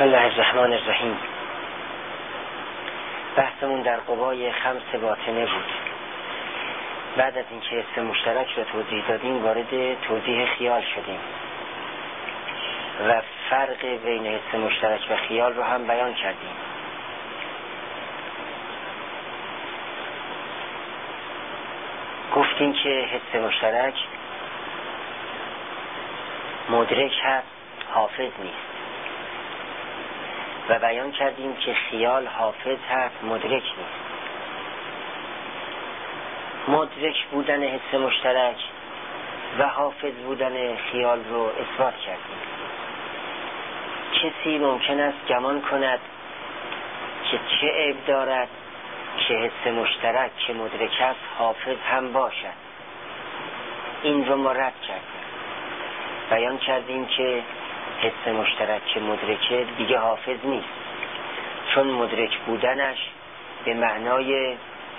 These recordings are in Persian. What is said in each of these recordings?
بسم الله الرحمن الرحیم. بحثمون در قوای خمس باطنه بود. بعد از اینکه حس مشترک رو توضیح دادیم وارد توضیح خیال شدیم و فرق بین حس مشترک و خیال رو هم بیان کردیم. گفتیم که حس مشترک مدرک هست، حافظ نیست، و بیان کردیم که خیال حافظ هست، مدرک نیست. مدرک بودن حس مشترک و حافظ بودن خیال رو اثبات کردیم. کسی ممکن است گمان کند که چه عیب دارد که حس مشترک که مدرک است حافظ هم باشد. این رو ما رد کردیم. بیان کردیم که حس مشترک که مدرکه دیگه حافظ نیست، چون مدرک بودنش به معنای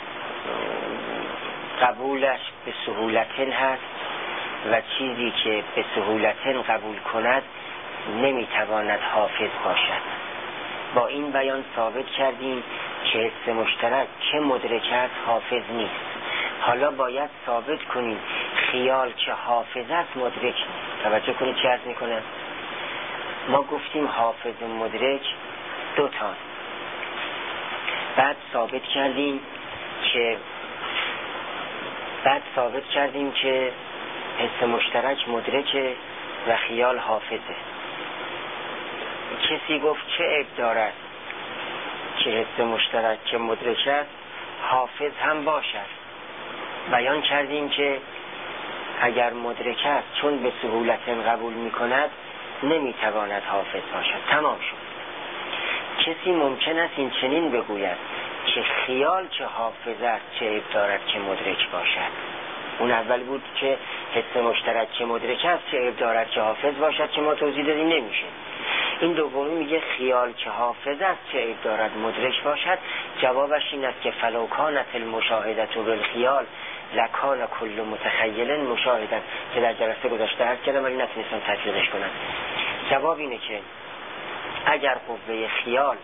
قبولش به سهولتن هست و چیزی که به سهولتن قبول کند نمیتواند حافظ باشد. با این بیان ثابت کردیم که حس مشترک که مدرک است حافظ نیست. حالا باید ثابت کنیم خیال که حافظ است مدرک نیست. توجه کنید چه عرض میکنه. ما گفتیم حافظ و مدرک دو تا. بعد ثابت کردیم که حس مشترک مدرکه و خیال حافظه. کسی گفت چه عیب دارد که حس مشترک که مدرک است حافظ هم باشد. بیان کردیم که اگر مدرک است چون به سهولت قبول می کند نمیتواند حافظ باشد. تمام شد. کسی ممکن است این چنین بگوید که خیال که حافظ است چه عیب دارد که مدرک باشد. اون اول بود که حس مشترک که مدرک است چه عیب دارد که حافظ باشد که ما توضیح دادیم نمیشه. این دومی میگه خیال که حافظ است چه عیب دارد مدرک باشد. جوابش این است که فلو کانت المشاهدة بالخیال لکان کل متخیل مشاهدا، که در جلسه گذشته عرض کردم ولی نتونستم تطبیقش کنم. جواب اینه که اگر قوه خیال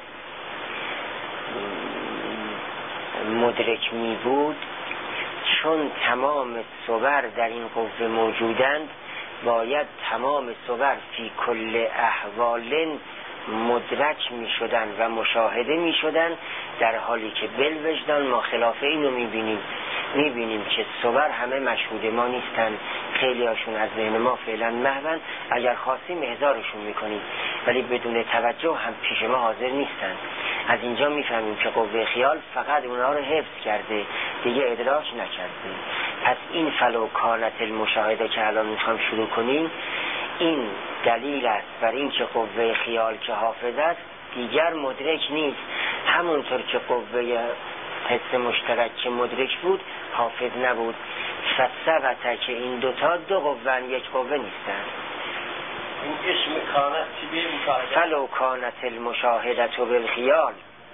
مدرک می بود، چون تمام صور در این قوه موجودند باید تمام صور فی کل احوال مدرک می شدن و مشاهده می شدن، در حالی که بالوجدان ما خلاف اینو می بینیم که صور همه مشهود ما نیستن، خیلی هاشون از ذهن ما فعلا محون، اگر خواستیم احضارشون میکنیم ولی بدون توجه هم پیش ما حاضر نیستن. از اینجا میفهمیم که قوه خیال فقط اونها رو حفظ کرده، دیگه ادراک نکرده. پس این فلو کانت المشاهده که الان میخوام شروع کنیم، این دلیل است بر این که قوه خیال که حافظ است دیگر مدرک نیست، همونطور که قوه حس مشترک که مدرک بود حافظ نبود. فثبت که این دوتا دو قوه یک قوه نیستن. این اسم کانت چی به مشاهده؟ فلو کانت المشاهده بالخیال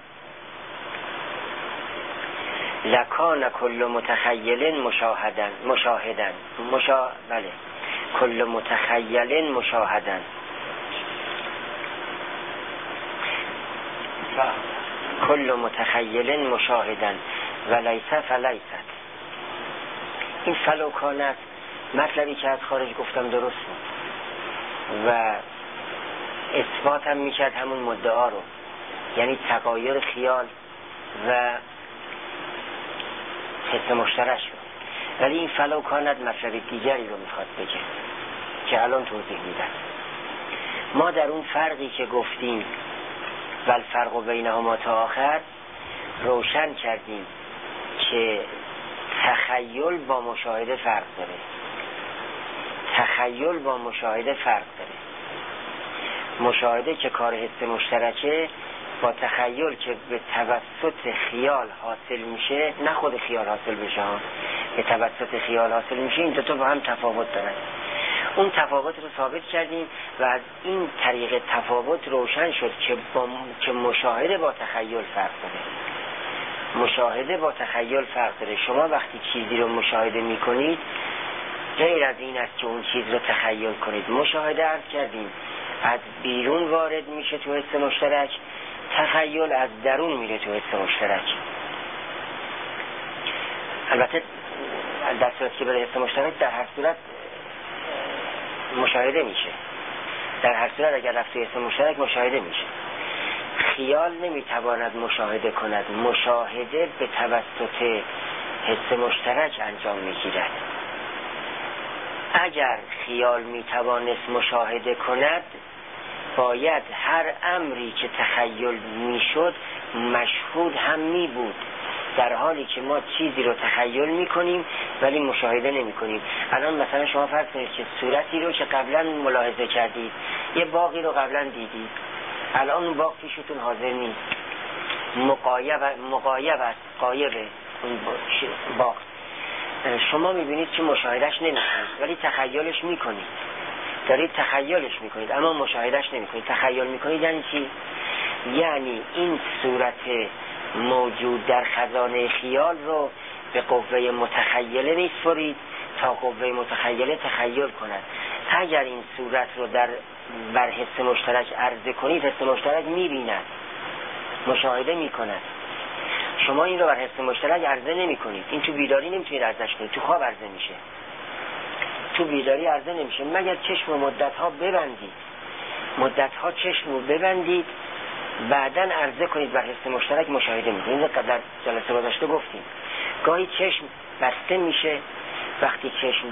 لکان کل متخیل مشاهدن بله کل متخیل مشاهدن. کل متخیل مشاهدن و لیس فلیست. این فلو کانت مطلبی که از خارج گفتم درست بود و اثبات هم میکرد همون مدعا رو، یعنی تغایر خیال و حس مشترک شد. ولی این فلو کانت مطلب دیگری رو میخواد بگه که الان توضیح میدم. ما در اون فرقی که گفتیم و الفرق بینهما تا آخر روشن کردیم که تخیل با مشاهده فرق داره. تخیل با مشاهده فرق داره. مشاهده که کار حس مشترکه با تخیل که به توسط خیال حاصل میشه، نه خود خیال حاصل بشه، به توسط خیال حاصل میشه، این دوتا با هم تفاوت دارن. اون تفاوت رو ثابت کردیم و از این طریق تفاوت روشن شد که مشاهده با تخیل فرق داره. مشاهده با تخیل فرق داره. شما وقتی چیزی رو مشاهده میکنید غیر از این است که اون چیز رو تخیل کنید. مشاهده عرض کردیم از بیرون وارد میشه تو حس مشترک، تخیل از درون میره تو حس مشترک. البته در صورتی که برای حس مشترک در هر صورت مشاهده میشه، در هر صورت اگر رفت توی حس مشترک مشاهده میشه. خیال نمیتواند مشاهده کند، مشاهده به توسط حس مشترک انجام میگیرد. اگر خیال میتوانست مشاهده کند باید هر امری که تخیل میشد مشهود هم میبود، در حالی که ما چیزی رو تخیل میکنیم ولی مشاهده نمیکنیم. الان مثلا شما فرض کنید که صورتی رو که قبلا ملاحظه کردید، یه باغی رو قبلا دیدید، الان اون باغ پیشتون حاضر نیست، مغایب است، غایبه اون باغ. شما میبینید که مشاهدهش نمیکنید ولی تخیلش میکنید، دارید تخیلش میکنید اما مشاهدهش نمیکنید. تخیل میکنید یعنی چی؟ یعنی این صورت موجود در خزانه خیال رو به قوه متخیله میسپرید تا قوه متخیله تخیل کند. اگر این صورت رو بر حس مشترک عرضه کنید، حس مشترک میبیند، مشاهده میکند. شما این رو بر حس مشترک عرضه نمی کنید. این تو بیداری نمیتونید عرضش کنید، تو خواب عرضه میشه. تو بیداری عرضه نمیشه مگر چشم و مدتها ببندید، مدتها چشم رو ببندید بعداً عرضه کنید بر حس مشترک، مشاهده میکنید. این در جلسه گذشته گفتیم گاهی چشم بسته میشه، وقتی چشم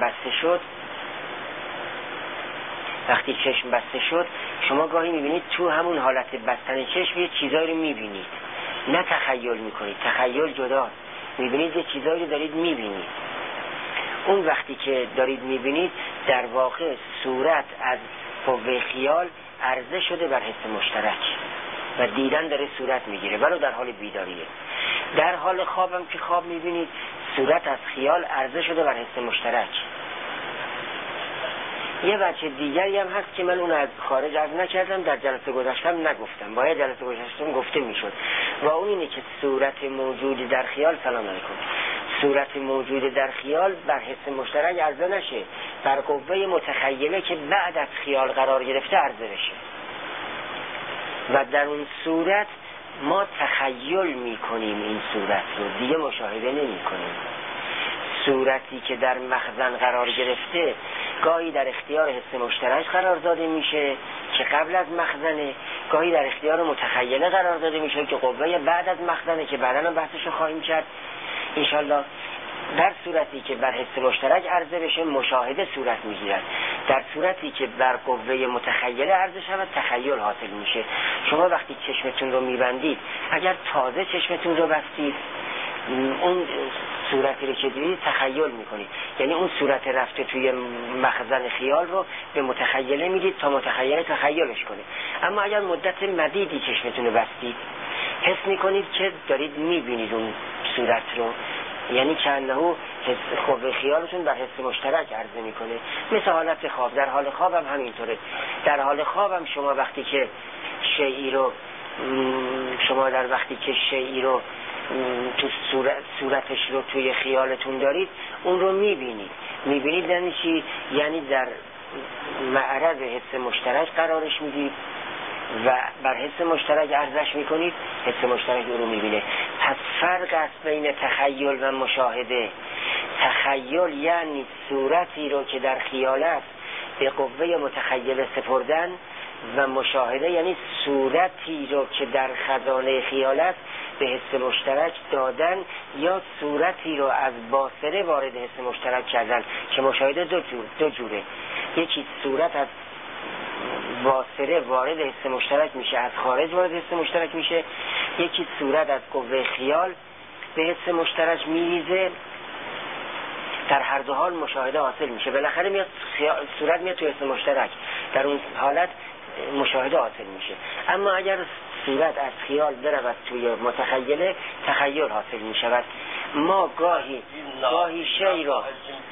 بسته شد شما گاهی میبینید تو همون حالت بستن چشم یه چیزایی رو میبینید، نه تخیل میکنید، تخیل جدا، میبینید یه چیزایی رو دارید میبینید. اون وقتی که دارید میبینید در واقع صورت از قوه خیال عرضه شده بر حس مشترک و دیدن داره صورت میگیره، ولو در حال بیداریه. در حال خوابم که خواب میبینید صورت از خیال عرضه شده بر حس مشترک. یه بچه دیگری هم هست که من اون از خارج عرض نکردم، در جلسه گذاشتم نگفتم، باید جلسه گذاشتم گفته میشد، و اون اینه که صورت موجود در خیال، سلام علیکم، صورت موجود در خیال بر حس مشترک عرضه نشه، بر قوه متخیله که بعد از خیال قرار گرفته عرضه بشه. و در اون صورت ما تخیل میکنیم، این صورت رو دیگه مشاهده نمی کنیم. صورتی که در مخزن قرار گرفته گاهی در اختیار حس مشترک قرار داده میشه که قبل از مخزنه، گاهی در اختیار متخیله قرار داده میشه که قوه بعد از مخزنه که بعداً هم بحثشو خواهیم کرد انشالله. در صورتی که بر حس مشترک عرضه بشه مشاهده صورت میگیرد، در صورتی که بر قوه متخیله عرضه شود تخیل حاصل میشه. شما وقتی چشمتون رو میبندید، اگر تازه چشمتون رو بستید، اون صورتی رو که دیدید تخیل میکنید، یعنی اون صورت رفته توی مخزن خیال رو به متخیله میدید تا متخیله تخیلش کنید. اما اگر مدت مدیدی چشمتون رو بستید، حس میکنید که دارید میبینید اون صورت رو، یعنی که انه قوه خیالتون بر حس مشترک عرضه میکنه، مثل حالت خواب. در حال خواب هم همینطوره. در حال خواب هم شما وقتی که شیئی رو تو صورتش رو توی خیالتون دارید، اون رو میبینید یعنی چی؟ یعنی در معرض حس مشترک قرارش میدید و بر حس مشترک عرضش میکنید، حس مشترک رو میبینه. پس فرق است بین تخیل و مشاهده. تخیل یعنی صورتی رو که در خیال است به قوه متخیله سپردن، و مشاهده یعنی صورتی رو که در خزانه خیال است به حس مشترک دادن، یا صورتی رو از باصره وارد حس مشترک کردن، که مشاهده دو جوره. یکی صورت از باصره وارد حس مشترک میشه، از خارج وارد حس مشترک میشه. یکی صورت از قوه خیال به حس مشترک میریزه. در هر دو حال مشاهده حاصل میشه، بالاخره صورت میاد تو حس مشترک، در اون حالت مشاهده حاصل میشه. اما اگر صورت از خیال برود توی متخیله، تخیل حاصل میشود. ما گاهی شی را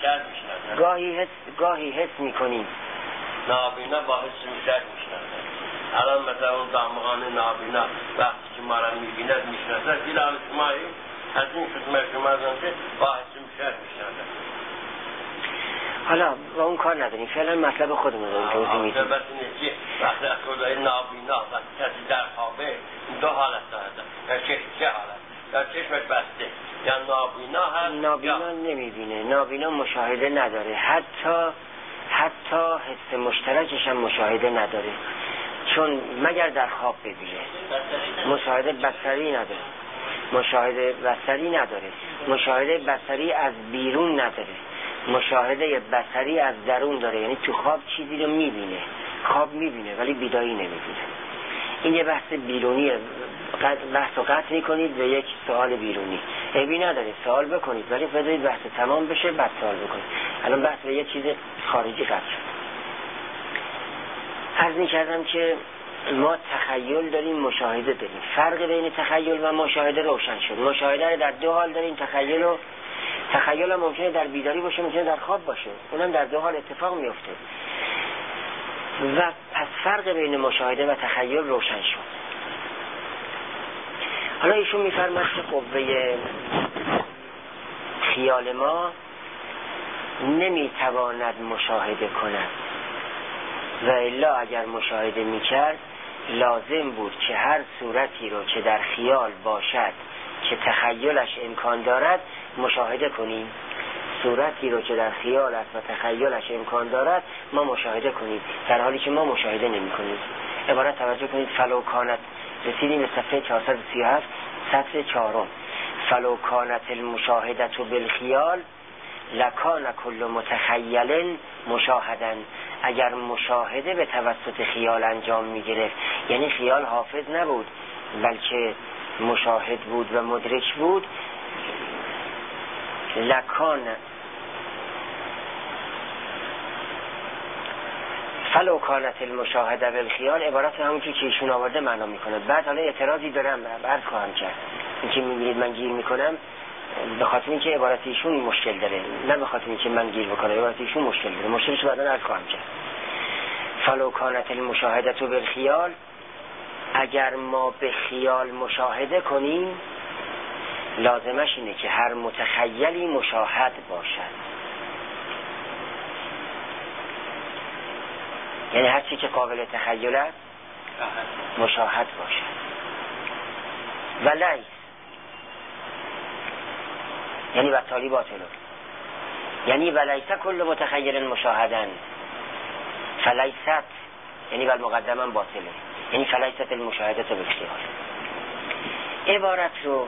گاهی حس میکنیم، نابینا با حس مشترک میشناسه. الان مثلا اون دامغان نابینا وقتی که ما را میبیند میشناسه، دیل حال شمایی از این خدمت شما که با حس مشترک میشناسه. حالا با اون کار نداریم، فعلا مطلب خودمون رو توضیح میدیم. بس اینه که وقتی از خدای نابینا و کسی در خوابه این دو حالت داره، در چه حالت؟ در چشمش بسته یا نابینا هست، نابینا نمیبینه، نابینا مشاهده نداره، حتی حس مشترکش هم مشاهده نداره، چون مگر در خواب ببینه. مشاهده بصری نداره، مشاهده بصری نداره، مشاهده بصری از بیرون نداره، مشاهده بصری از درون داره. یعنی تو خواب چیزی رو میبینه، خواب میبینه ولی بیداری نمیبینه. این یه بحث بیرونیه، بحث رو قطع میکنید به یک سوال بیرونی، عیبی نداره سوال بکنید ولی بذارید بحث تمام بشه بعد سوال بکنید. الان بحث به یک چیز خارجی قطع شد. عرض میکردم که ما تخیل داریم، مشاهده داریم. فرق بین تخیل و مشاهده روشن شد. مشاهده رو در دو حال داریم، تخیل هم ممکنه در بیداری باشه، ممکنه در خواب باشه، اونم در دو حال اتفاق میفته. و پس فرق بین مشاهده و تخیل روشن شد. حالا ایشون میفرماد که قوه خیال ما نمیتواند مشاهده کند و الا اگر مشاهده میکرد لازم بود که هر صورتی رو که در خیال باشد که تخیلش امکان دارد مشاهده کنیم. صورتی رو که در خیال است و تخیلش امکان دارد ما مشاهده کنیم، در حالی که ما مشاهده نمی کنیم. عبارت توجه کنید. فلو کانت، رسیدیم به صفحه 437 سطر 4. فلو کانت المشاهدت بالخیال لکان کل متخیل مشاهدن. اگر مشاهده به توسط خیال انجام می گرفت، یعنی خیال حافظ نبود بلکه مشاهد بود و مدرک بود، لکان فلو کانت المشاهده بالخیال، عبارت همونجور که ایشون آورده معنا میکنه. بعد حالا اعتراضی دارم عرض خواهم کرد. این که میبینید من گیر میکنم به خاطر اینکه عبارت ایشون مشکل داره، نه به خاطر اینکه من گیر بکنم. عبارت ایشون مشکل داره، مشکلش بعدا عرض خواهم کرد. فلو کانت المشاهده بالخیال، اگر ما به خیال مشاهده کنیم لازمش اینه که هر متخیلی مشاهد باشد. یعنی هر چی که قابل تخیل است مشاهد باشد. ولیس یعنی بطالی باطلون، یعنی ولیسه کل متخیل مشاهدن، فلیست یعنی بالمقدما باطله، یعنی فلیست المشاهده بالخیال. عبارت رو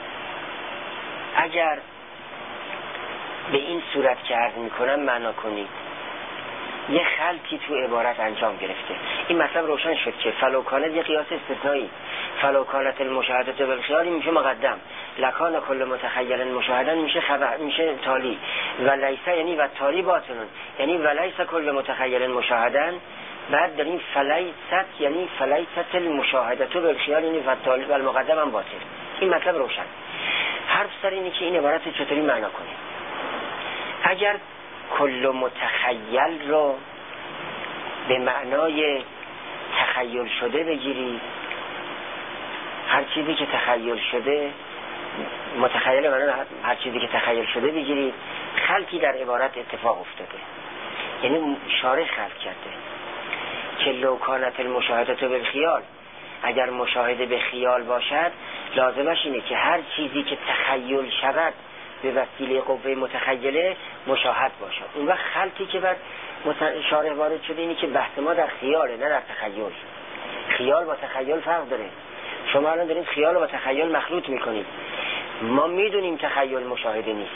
اگر به این صورت که عرض میکنم معنا کنید، یه خلطی تو عبارت انجام گرفته. این مطلب روشن شد که فلو کانت یه قیاس استثنایی، فلو کانت المشاهده بالخیال میشه مقدم، لکان کل متخیل مشاهدن میشه خبر، میشه تالی، و لیسه یعنی و تالی باطنون، یعنی ولیسه کل متخیل مشاهدن. بعد داریم فلیست یعنی فلیست المشاهده بالخیال، یعنی و تالی و المقدم هم باطن. این مطلب روشن. حرف سر اینه که این عبارت چطوری معنا کنیم. اگر کل متخیل رو به معنای تخیل شده بگیرید، هر چیزی که تخیل شده، متخیل معنای هر چیزی که تخیل شده بگیرید، خلقی در عبارت اتفاق افتاده، یعنی شارح خلق کرده که لو کانت المشاهده بالخیال، اگر مشاهده به خیال باشد لازمش اینه که هر چیزی که تخیل شود به وسیله قوه متخیله مشاهد باشد. اون وقت خلقی که بعد شارح وارد شده اینه که بحث ما در خیاله نه در تخیل. خیال با تخیل فرق داره. شما الان دارید خیال با تخیل مخلوط میکنید. ما میدونیم تخیل مشاهده نیست.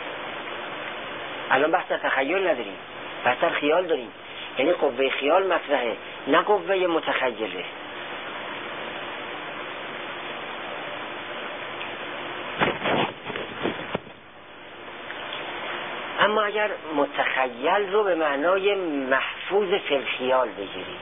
الان بحث در تخیل نداریم، بحث در خیال داریم. یعنی قوه خیال مطرحه نه قوه متخیله. اما اگر متخیل رو به معنای محفوظ فی الخیال بگیرید،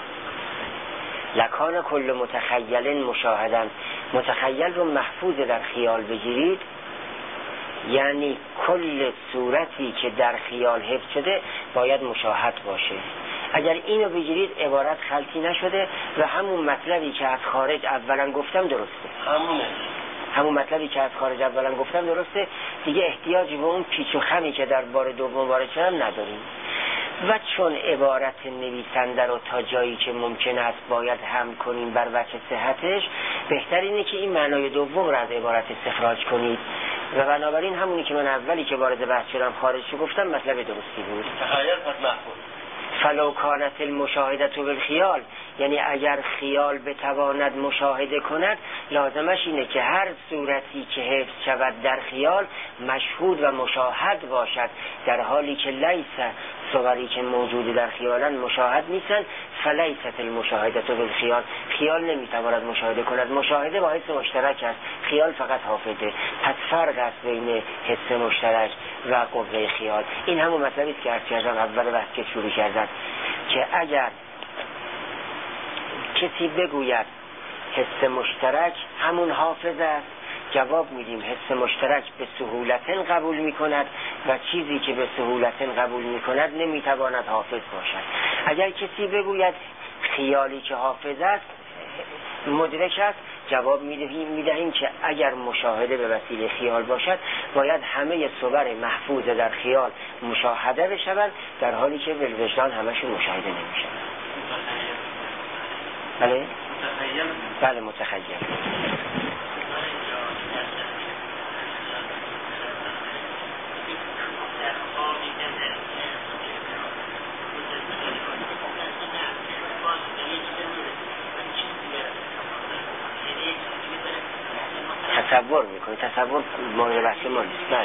لکان کل متخیل مشاهدن، متخیل رو محفوظ در خیال بگیرید، یعنی کل صورتی که در خیال حفظ شده باید مشاهد باشه. اگر اینو بگیرید عبارت خلطی نشده و همون مطلبی که از خارج اولا گفتم درسته. همون مطلبی که از خارج اولا گفتم درسته دیگه احتیاجی به اون پیچ و خمی که در بار دوم وارد شدن نداریم. و چون عبارت نویسنده رو تا جایی که ممکن است باید هم کنیم بر وجه صحتش، بهتر اینه که این معنای دوم رو از عبارت استخراج کنید و بنابراین همونی که من اولی که وارد بحث شدم خارج شو گفتم مطلب درستی بود. تخیل پس محفوظ. فلو کانت المشاهده بالخیال، یعنی اگر خیال بتواند مشاهده کند، لازمش اینه که هر صورتی که حفظ شود در خیال مشهود و مشاهد باشد، در حالی که لیس صوری که موجود در خیالن مشاهد نیستن. فلیست المشاهده بالخیال، خیال نمیتواند مشاهده کند، مشاهده با حس مشترک است، خیال فقط حافظه. پس فرق است بین حس مشترک و قوه خیال. این همون مطلبی است که عرض کردم اول بحث که شروع کردم، که اگر کسی بگوید حس مشترک همون حافظ است، جواب میدیم حس مشترک به سهولت قبول میکند و چیزی که به سهولت قبول میکند نمیتواند حافظ باشد. اگر کسی بگوید خیالی که حافظ است مدرک است، جواب میدهیم که اگر مشاهده به وسیله خیال باشد باید همه صور محفوظ در خیال مشاهده بشوند، در حالی که بالوجدان همشون مشاهده نمیشوند. بله؟ بله متخیل. تصور میکنه، تصور مورد بحث ما نیست. بله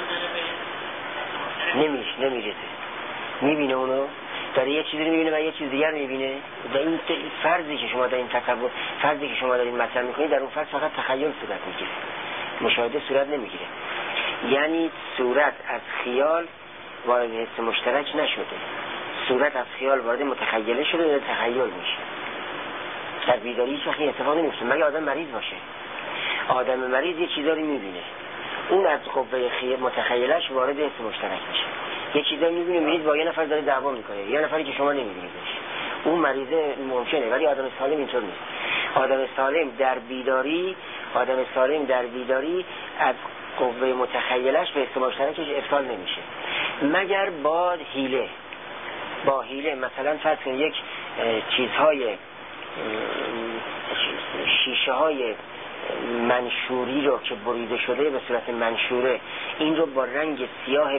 نمیریزه، میبینه اونو، داره یه چیزی رو میبینه و یه چیز دیگر میبینه. و این فرضی که شما دارین تصور، فرضی که شما دارین مطرح میکنید، در اون فرض فقط تخیل صورت میگیره، مشاهده صورت نمیگیره. یعنی صورت از خیال وارد حس مشترک نشده، صورت از خیال وارد متخیله شده یا تخیل میشه. در بیداری هیچ وقت این اتفاق نمیفته مگه آدم مریض باشه. آدم مریض یه چیزا رو میبینه، اون از قوه متخیلش وارد حس مشترک میشه. یه چیزا میبینه، میبینید با یه نفر داره دعوا میکنه، یه نفری که شما نمیبینیدش، اون مریضه ممکنه، ولی آدم سالم اینطور نیست. آدم سالم در بیداری از قوه متخیلش به حس مشترکش افصال نمیشه، مگر با حیله. مثلا فرض کنید یک چیزهای شیشه های منشوری رو که بریده شده به صورت منشوره، این رو با رنگ سیاه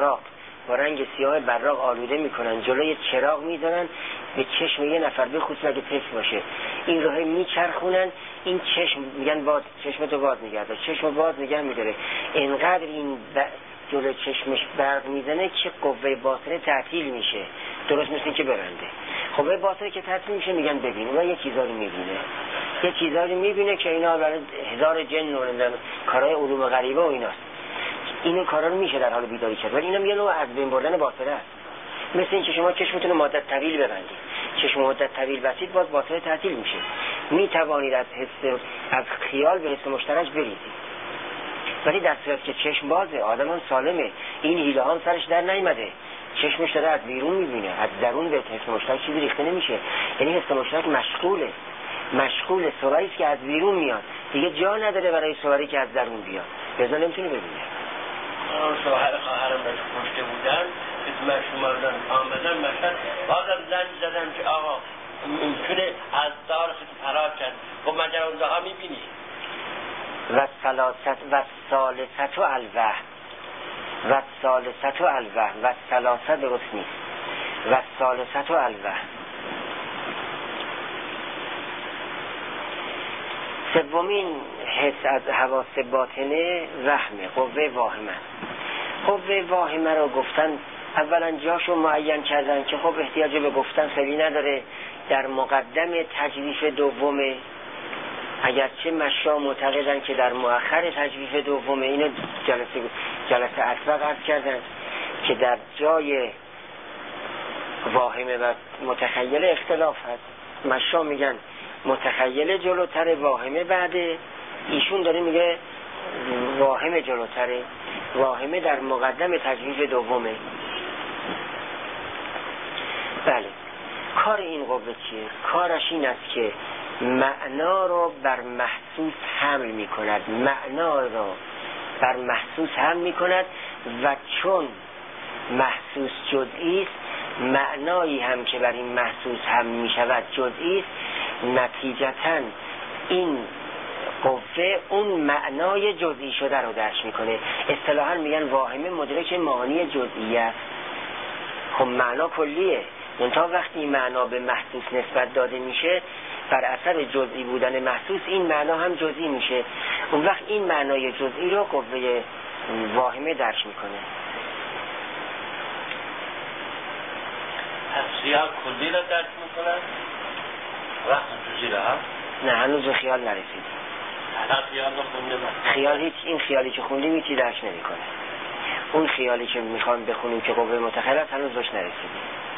براق آلوده میکنن، جلوی چراغ میذارن، به چشم یه نفر به خصوص اگه طفل باشه این رو میچرخونن، این چشم میگن باز، چشمتو باز نگهدار، چشمو باز نگه میداره، اینقدر این جلو چشمش برق میزنه که قوه باطنه تعطیل میشه، درست مثل که برنده. قوه باطنه که تعطیل میشه میگن ببین، و یه چیزا رو میبینه که اینا برای هزار جن و کارهای علوم غریبه و ایناست. این کارا رو میشه در حال بیداری کرد، ولی اینم یه نوع از بین بردن باطنه است. مثل این که شما چشمتون رو مدت طویل ببندید، چشم مدت طویل بسید، باز باطنه تعطیل میشه. میتوانید از خیال به حس مشترک برید، ولی در صورتی که چشم بازه، آدم سالمه، این حیله ها سرش در نیامده، چشمش داره از بیرون میبینه، از درون به حس مشترک چیزی ریخته نمیشه. یعنی حس مشترک مشغول صوری است که از بیرون میاد، دیگه جا نداره برای صوری که از درون بیاد، لذا نمیتونه ببینه. شوهر خواهرم بهش کشته بودن، اسمش شمردن آمدن مشهد، بازم زنگ زدن که آقا میتونه از دار خیلی فرار کرد. خب مگر اونجا ها میبینی؟ و ثالثت الوهم و ثلاثه درست نیست، و ثالثت الوهم. سومین حس از حواس باطنه وهمه، قوه واهمه رو گفتن اولا جاشو معین کردن که خب احتیاج به گفتن خیلی نداره، در مقدم تجویف دومه، اگرچه مشا معتقدن که در مؤخر تجویف دومه. اینو جلسه اسبق عرض کردن که در جای واهمه و متخیله اختلاف هست. مشا میگن متخیله جلوتره، واهمه بعده، ایشون داره میگه واهمه جلوتره، واهمه در مقدم تجویف دومه. بله، کار این قوه چیه؟ کارش این است که معنا رو بر محسوس حمل می کند، معنا رو بر محسوس هم میکند و چون محسوس جزئی است معنایی هم که بر این محسوس هم میشود جزئی است، نتیجتاً این قوه اون معنای جزئی شده رو درک میکنه. اصطلاحاً میگن واهمه مدرک معانی جزئی است. خب معنا کلیه، منتها وقتی این معنا به محسوس نسبت داده میشه بر اثر جزئی بودن محسوس این معنا هم جزئی میشه. اون وقت این معنای جزئی رو قوه واهمه درک میکنه. خیال کلی رو درک میکنن وقت جزئی رو هم؟ نه هنوز به خیال نرسید. خیال رو خونده من خیال هیچ، این خیالی که خوندیم هیچی درک نمیکنه. اون خیالی که میخوام بخونیم که قوه متخیل است هنوز بهش نرسیدیم.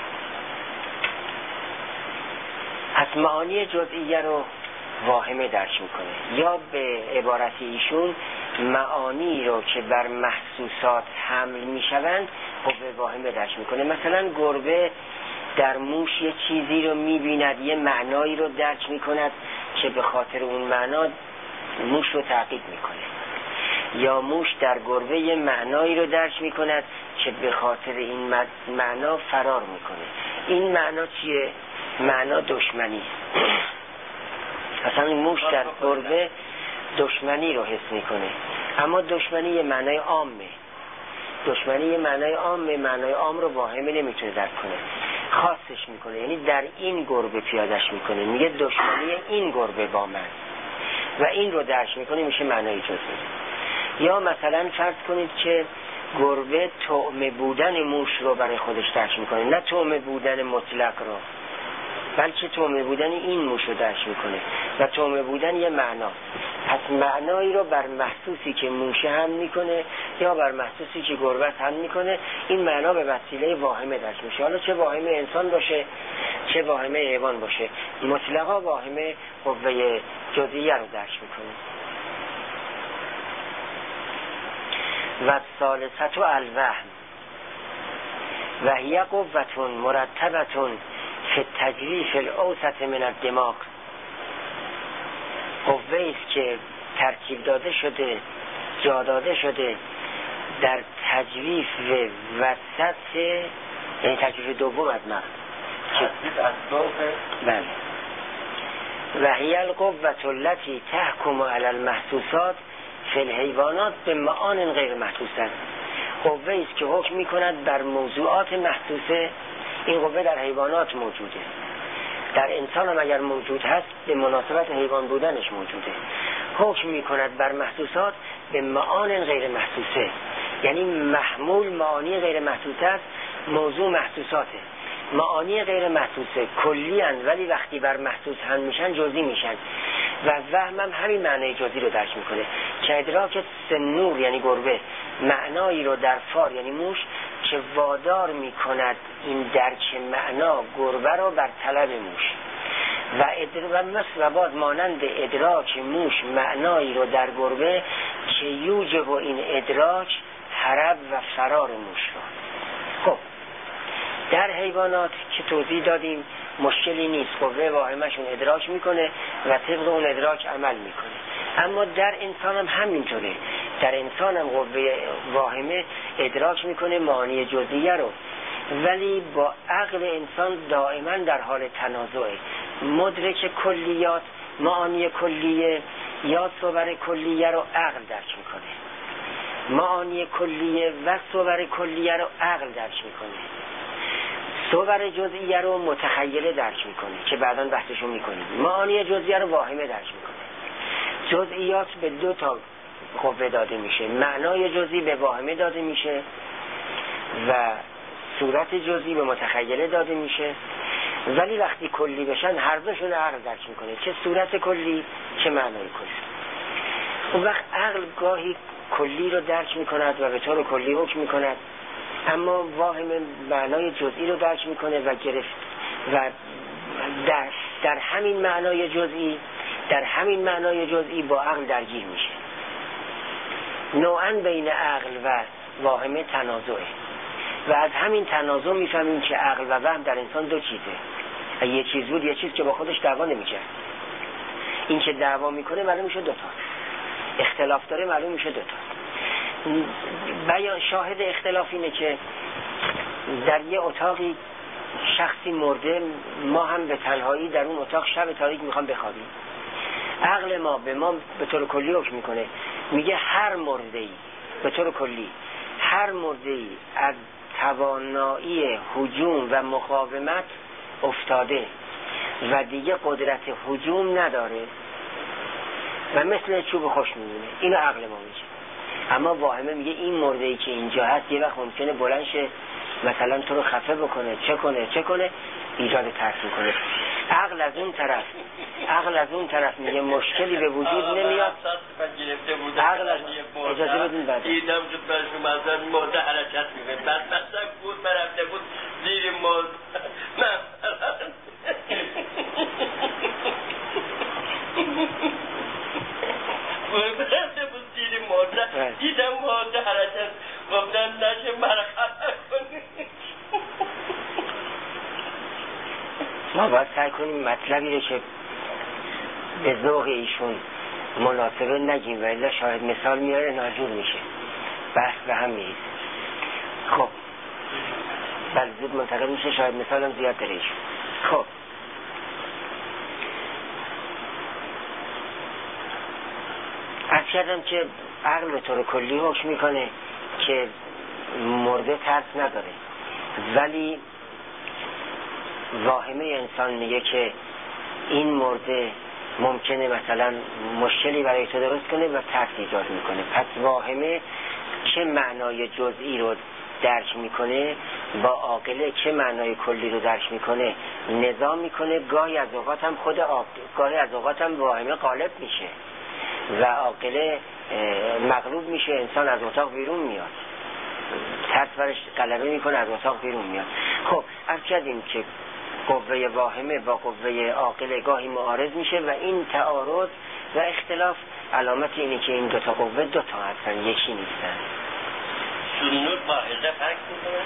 از معانی جزئیه رو واهمه درک میکنه، یا به عبارت ایشون معانی رو که بر محسوسات حمل میشوند قوه واهمه درک میکنه. مثلا گربه در موش یه چیزی رو میبیند، یه معنایی رو درک میکند که به خاطر اون معنا موش رو تعقیب میکنه، یا موش در گربه یه معنایی رو درک میکند که به خاطر این معنا فرار میکنه. این معنا چیه؟ معنا دشمنی است. اصلا موش در گربه دشمنی رو حس میکنه، اما دشمنی یه معنای عامه. دشمنی یه معنای عامه، معنای عام رو واهمه نمیتونه درک کنه، خاصش میکنه، یعنی در این گربه پیادش میکنه، میگه دشمنی این گربه با من و این رو درک میکنه، میشه معنای جزئی. یا مثلا فرض کنید که گربه طعمه بودن موش رو برای خودش درک میکنه، نه طعمه بودن مطلق رو، بلکه طعمه بودن این موش رو درک میکنه و طعمه بودن یه معنا. پس معنایی رو بر محسوسی که موشه هم میکنه یا بر محسوسی که گربه هم میکنه، این معنا به وسیله واهمه درک میشه. حالا چه واهمه انسان باشه چه واهمه حیوان باشه، مطلقا واهمه قوه جزئیه رو درک میکنه. و ثالثه الوهم و هی قوة مرتبة فی التجویف الاوسط من الدماغ. قوه است که ترکیب داده شده، جا داده شده در تجویف وسط، یعنی تجویف دوم از مغز. بله. و هی القوة التي تحكم على المحسوسات فی الحیوانات به معان غیر محسوسه. قوه است که حکم میکند بر موضوعات محسوسه. این قوه در حیوانات موجوده، در انسان هم اگر موجود هست به مناسبت حیوان بودنش موجوده. حکم میکند بر محسوسات به معان غیر محسوسه، یعنی محمول معانی غیر محسوسه است، موضوع محسوساته. معانی غیر محسوسه کلی اند ولی وقتی بر محسوس هم میشن جزئی میشن و وهم هم همین معنی جزئی رو درک میکنه. که ادراک سنور یعنی گربه معنایی رو در فار یعنی موش که وادار میکند این درک معنا گربه رو بر طلب موش و باز مانند ادراک موش معنایی رو در گربه که یوجب این ادراک هرب و فرار موش رو. خب در حیوانات که توضیح دادیم مشکلی نیست، قوه واهمه‌شون ادراک میکنه و طبق اون ادراک عمل میکنه. اما در انسان هم همینطوره، در انسان هم قوه واهمه ادراک میکنه معانی جزئیه رو، ولی با عقل انسان دائما در حال تنازعه. مدرک کلیات معانی کلیه یا صور کلیه رو عقل درک میکنه، معانی کلیه و صور کلیه رو عقل درک میکنه، صور جزئیه رو متخیله درک میکنه که بعداً بحثشو میکنیم، معانی جزئیه رو واهمه درک میکنه. جزئیات به دو تا قوه داده میشه، معنای جزئی به واهمه داده میشه و صورت جزئی به متخیله داده میشه، ولی وقتی کلی بشن هر دوشون عقل درک میکنه، چه صورت کلی چه معنای کلی. اون وقت عقل گاهی کلی رو درک میکند و به طور کلی حکم میکند، اما واهم معنای جزئی رو درک میکنه و گرفت و در همین معنای جزئی با عقل درگیر میشه. نوعاً بین عقل و واهمه تنازعه و از همین تنازع میفهمیم که عقل و وهم در انسان دو چیزه. یه چیز بود، یه چیز که با خودش دعوا نمیکرد. این که دعوا میکنه معلوم میشه دوتا، اختلاف داره معلوم میشه دوتا. بیان شاهد اختلاف اینه که در یه اتاقی شخصی مرده، ما هم به تنهایی در اون اتاق شب تاریک میخوام بخوابیم. عقل ما به طور کلی حکم میکنه، میگه هر مرده‌ای به طور کلی هر مرده‌ای از توانایی هجوم و مقاومت افتاده و دیگه قدرت هجوم نداره و مثل چوب خوش میمونه. اینو عقل ما میگه. اما واهمه میگه این مرده‌ای که اینجا هست یه وقت ممکنه بلند شه مثلا تو رو خفه بکنه، چه کنه ایجاد ترس میکنه. عقل از اون طرف میگه مشکلی به وجود نمیاد. عقل از اجازه بدین بعد دیدم که برشون ازن مرده حرکت میکنه، بعد مثلا بود برفته بود زیر مرد برفته بود زیر مرده، دیدم مرده حرکت گفتن نشه مرخصت کنی. ما باید سعی کنیم مطلبی رو که به ذوق ایشون مناسبه نگیم و الا شاید مثال میاره ناجور میشه، بحث به هم میریزه. خب بله زود منتقل میشه، شاید مثال هم زیاد داره ایشون. خب عرض کردم که عقل به طور کلی حکم میکنه که مرده ترس نداره، ولی واهمه انسان میگه که این مرده ممکنه مثلا مشکلی برای تو درست کنه و ترس ایجاد میکنه. پس واهمه چه معنای جزئی رو درک میکنه با عاقله چه معنای کلی رو درک میکنه، نظام میکنه. گاهی از اوقات هم واهمه غالب میشه و عاقله مغلوب میشه، انسان از اتاق بیرون میاد، ترس برش غلبه میکنه، از اتاق بیرون میاد. خب عرض کردیم که قوه واهمه با قوه عاقله گاهی معارض میشه و این تعارض و اختلاف علامت اینه که این دوتا قوه دوتا هستن، یکی نیستن. سنور با هزه فرق میکنه؟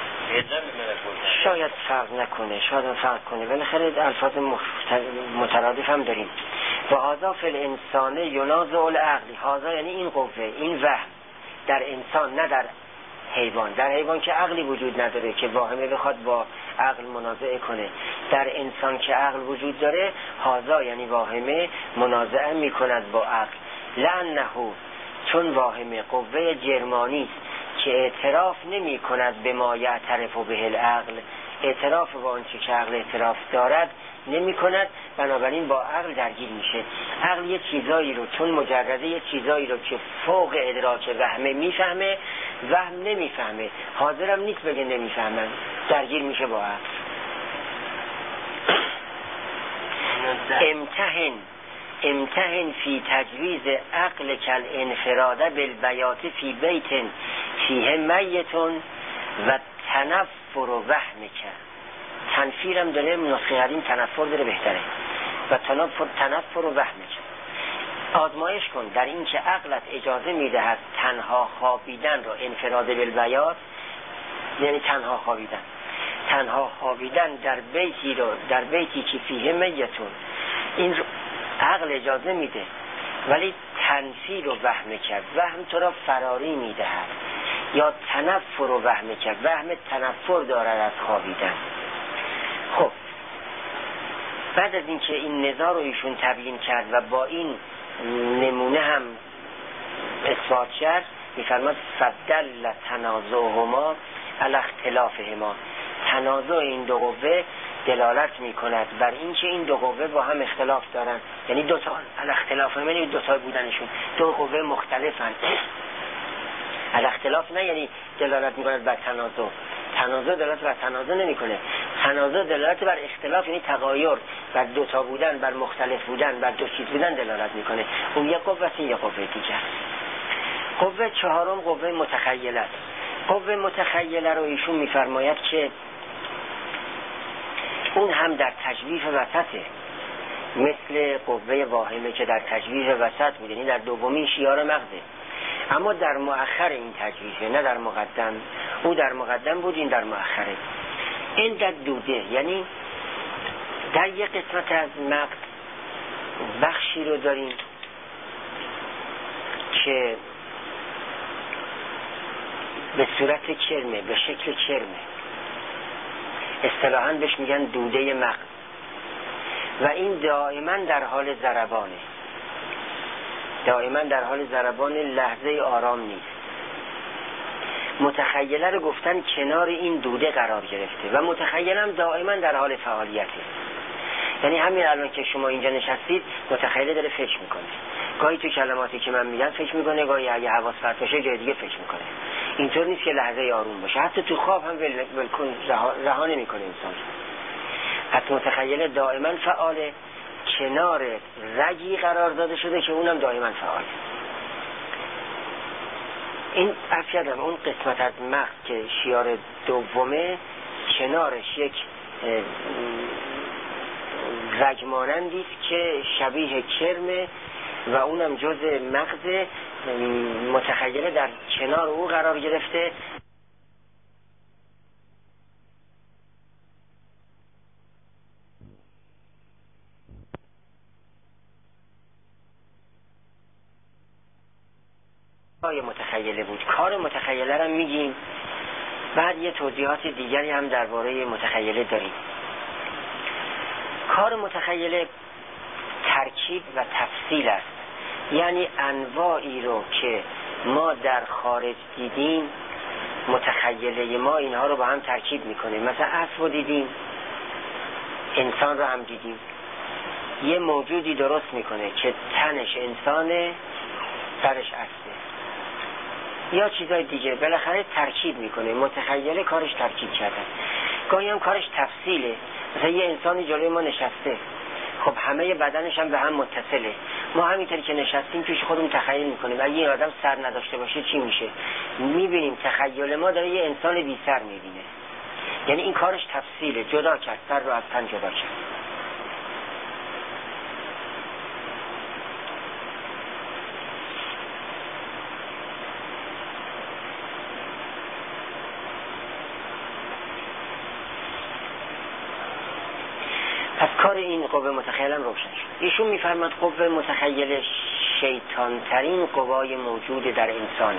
شاید فرق نکنه، شاید فرق کنه، بالاخره الفاظ مترادف هم داریم. و هذا فی الانسان ینازع العقل، هذا یعنی این قوه، این وهم در انسان نه در حیوان. در حیوان که عقلی وجود نداره که واهمه بخواد با عقل منازعه کنه. در انسان که عقل وجود داره، هذا یعنی واهمه منازعه میکند با عقل. لانه چون واهمه قوه جرمانی که اعتراف نمی کند به ما یعترف به العقل، اعتراف با آن چه که عقل اعتراف دارد نمی کند، بنابراین با عقل درگیر میشه. عقل یه چیزایی رو چون مجرده یه چیزایی رو که فوق ادراک وهمه میفهمه، وهم نمیفهمه، حاضرم نیست بگه نمیفهمن، درگیر میشه با عقل. امتحن فی تجویز عقل کل انفراده بالبیات فی بیت فیه میتون و تنفر و وهم که تنفیرم داره، نسخه قدیم تنفر داره بهتره، و تنفر و وهم که آزمایش کن در این که عقلت اجازه میدهد تنها خوابیدن رو، انفراده بالبیات یعنی تنها خوابیدن در بیتی که فیه میتون، این عقل اجازه میده، ولی تنفیر و وهم کرد، وهم تو را فراری میدهد، یا تنفر و وهم کرد، وهم تنفر دارد از خوابیدن. خب بعد از اینکه این نزاع رو ایشون تبیین کرد و با این نمونه هم اثبات کرد، میفرماد فدل تنازعهما علی اختلافهما، تنازع این دو قوه دلالت میکند بر اینکه این دو قوه با هم اختلاف دارن، یعنی دو تا الاختلاف یعنی دو تا بودنشون، دو قوه مختلفن. الاختلاف نه یعنی دلالت میکند بر تنازع، تنازع دلالت بر تنازع نمیکنه، تنازع دلالت بر اختلاف یعنی تغایر، بر دو تا بودن، بر مختلف بودن، بر دو چیز بودن دلالت میکنه. اون یک قوه است، این یک قوه دیگه. قوه چهارم قوه متخیله است. قوه متخیله رو ایشون میفرماید که اون هم در تجویف وسطه، مثل قوه واهمه که در تجویف وسط بود، یعنی در دومین شیار مغزه، اما در مؤخر این تجویفه نه در مقدم. او در مقدم بود، این در مؤخره. این در دوده یعنی در یک قسمت از مغز بخشی رو داریم که به صورت کرمه، به شکل کرمه، اصطلاحاً بهش میگن دوده مغز و این دائما در حال ضربانه، دائما در حال ضربان، لحظه آرام نیست. متخیله رو گفتن کنار این دوده قرار گرفته و متخیله هم دائما در حال فعالیته. یعنی همین الان که شما اینجا نشستید متخیله داره فکر میکنه، گاهی تو کلماتی که من میگم فکر میکنه، گاهی اگه حواس پرت باشه جای دیگه فکر میکنه. اینطور نیست که لحظه آروم باشه، حتی تو خواب هم ولکن رها نمیکنه انسان. پس متخیله دائما فعاله، کنار رگی قرار داده شده که اونم دائما فعاله. این افیادم اون قسمت از مغز که شیار دومه کنارش یک رگ مانندی است که شبیه کرمه و اونم جز مغز، متخیله در کنار او قرار گرفته. متخیله بود. کار متخیله رو میگیم، بعد یه توضیحات دیگری هم درباره متخیله داریم. کار متخیله ترکیب و تفصیل است، یعنی انواعی رو که ما در خارج دیدیم متخیله ما اینها رو با هم ترکیب میکنه. مثلا اسب رو دیدیم، انسان رو هم دیدیم، یه موجودی درست میکنه که تنش انسانه، سرش اسبه، یا چیزای دیگه، بالاخره ترکیب میکنه. متخیله کارش ترکیب کردن. گاهی هم کارش تفصیله. مثلا یه انسانی جلوی ما نشسته، خب همه بدنش هم به هم متصله، ما همینطوری که نشستیم پیش خودمون تخیل میکنیم اگه این آدم سر نداشته باشه چی میشه، میبینیم تخیل ما داره یه انسان بی سر میبینه. یعنی این کارش تفصیله، جدا کرد، سر رو از تن جدا کرد. پس کار این قوه متخیله روشن شد. ایشون میفرماد قوه متخیله شیطان ترین قوای موجود در انسانه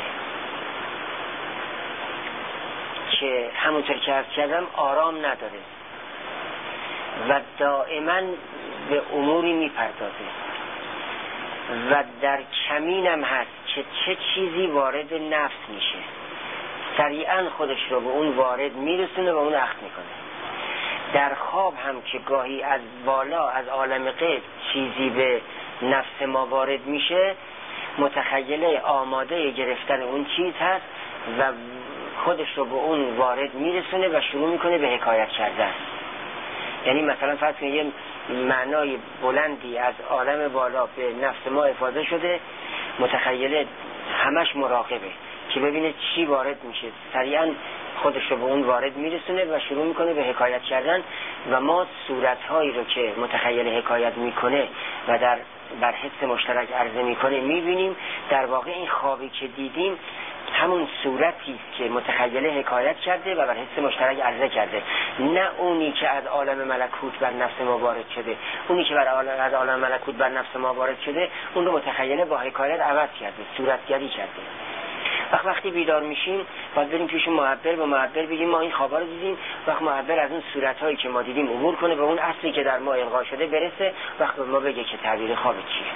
که همونطور که عرض کردم آرام نداره و دائما به اموری میپردازه و در کمینم هست که چه چیزی وارد نفس میشه سریعا خودش رو به اون وارد میرسونه و اون اخذ میکنه. در خواب هم که گاهی از بالا از عالم غیب چیزی به نفس ما وارد میشه، متخیله آماده گرفتن اون چیز هست و خودش رو به اون وارد میرسونه و شروع میکنه به حکایت کردن. یعنی مثلا فرض کنید یه معنای بلندی از عالم بالا به نفس ما افاضه شده، متخیله همش مراقبه که ببینه چی وارد میشه، سریعا خودش رو به اون وارد میرسونه و شروع میکنه به حکایت کردن و ما صورتهایی رو که متخیل حکایت میکنه و بر حس مشترک عرضه میکنه میبینیم. در واقع این خوابی که دیدیم همون صورتی است که متخیل حکایت کرده و بر حس مشترک عرضه کرده، نه اونی که از عالم ملکوت بر نفس ما وارد شده. اونی که از عالم ملکوت بر نفس ما وارد شده اون رو متخیل با حکایت عوض کرده، صورتگری کرده. وقتی بیدار میشیم باید بریم پیش معبر، با معبر بگیم ما این خوابا رو دیدیم. وقت معبر از اون صورتهایی که ما دیدیم عبور کنه به اون اصلی که در ما القا شده برسه، وقت ما بگه که تعبیر خواب چیه.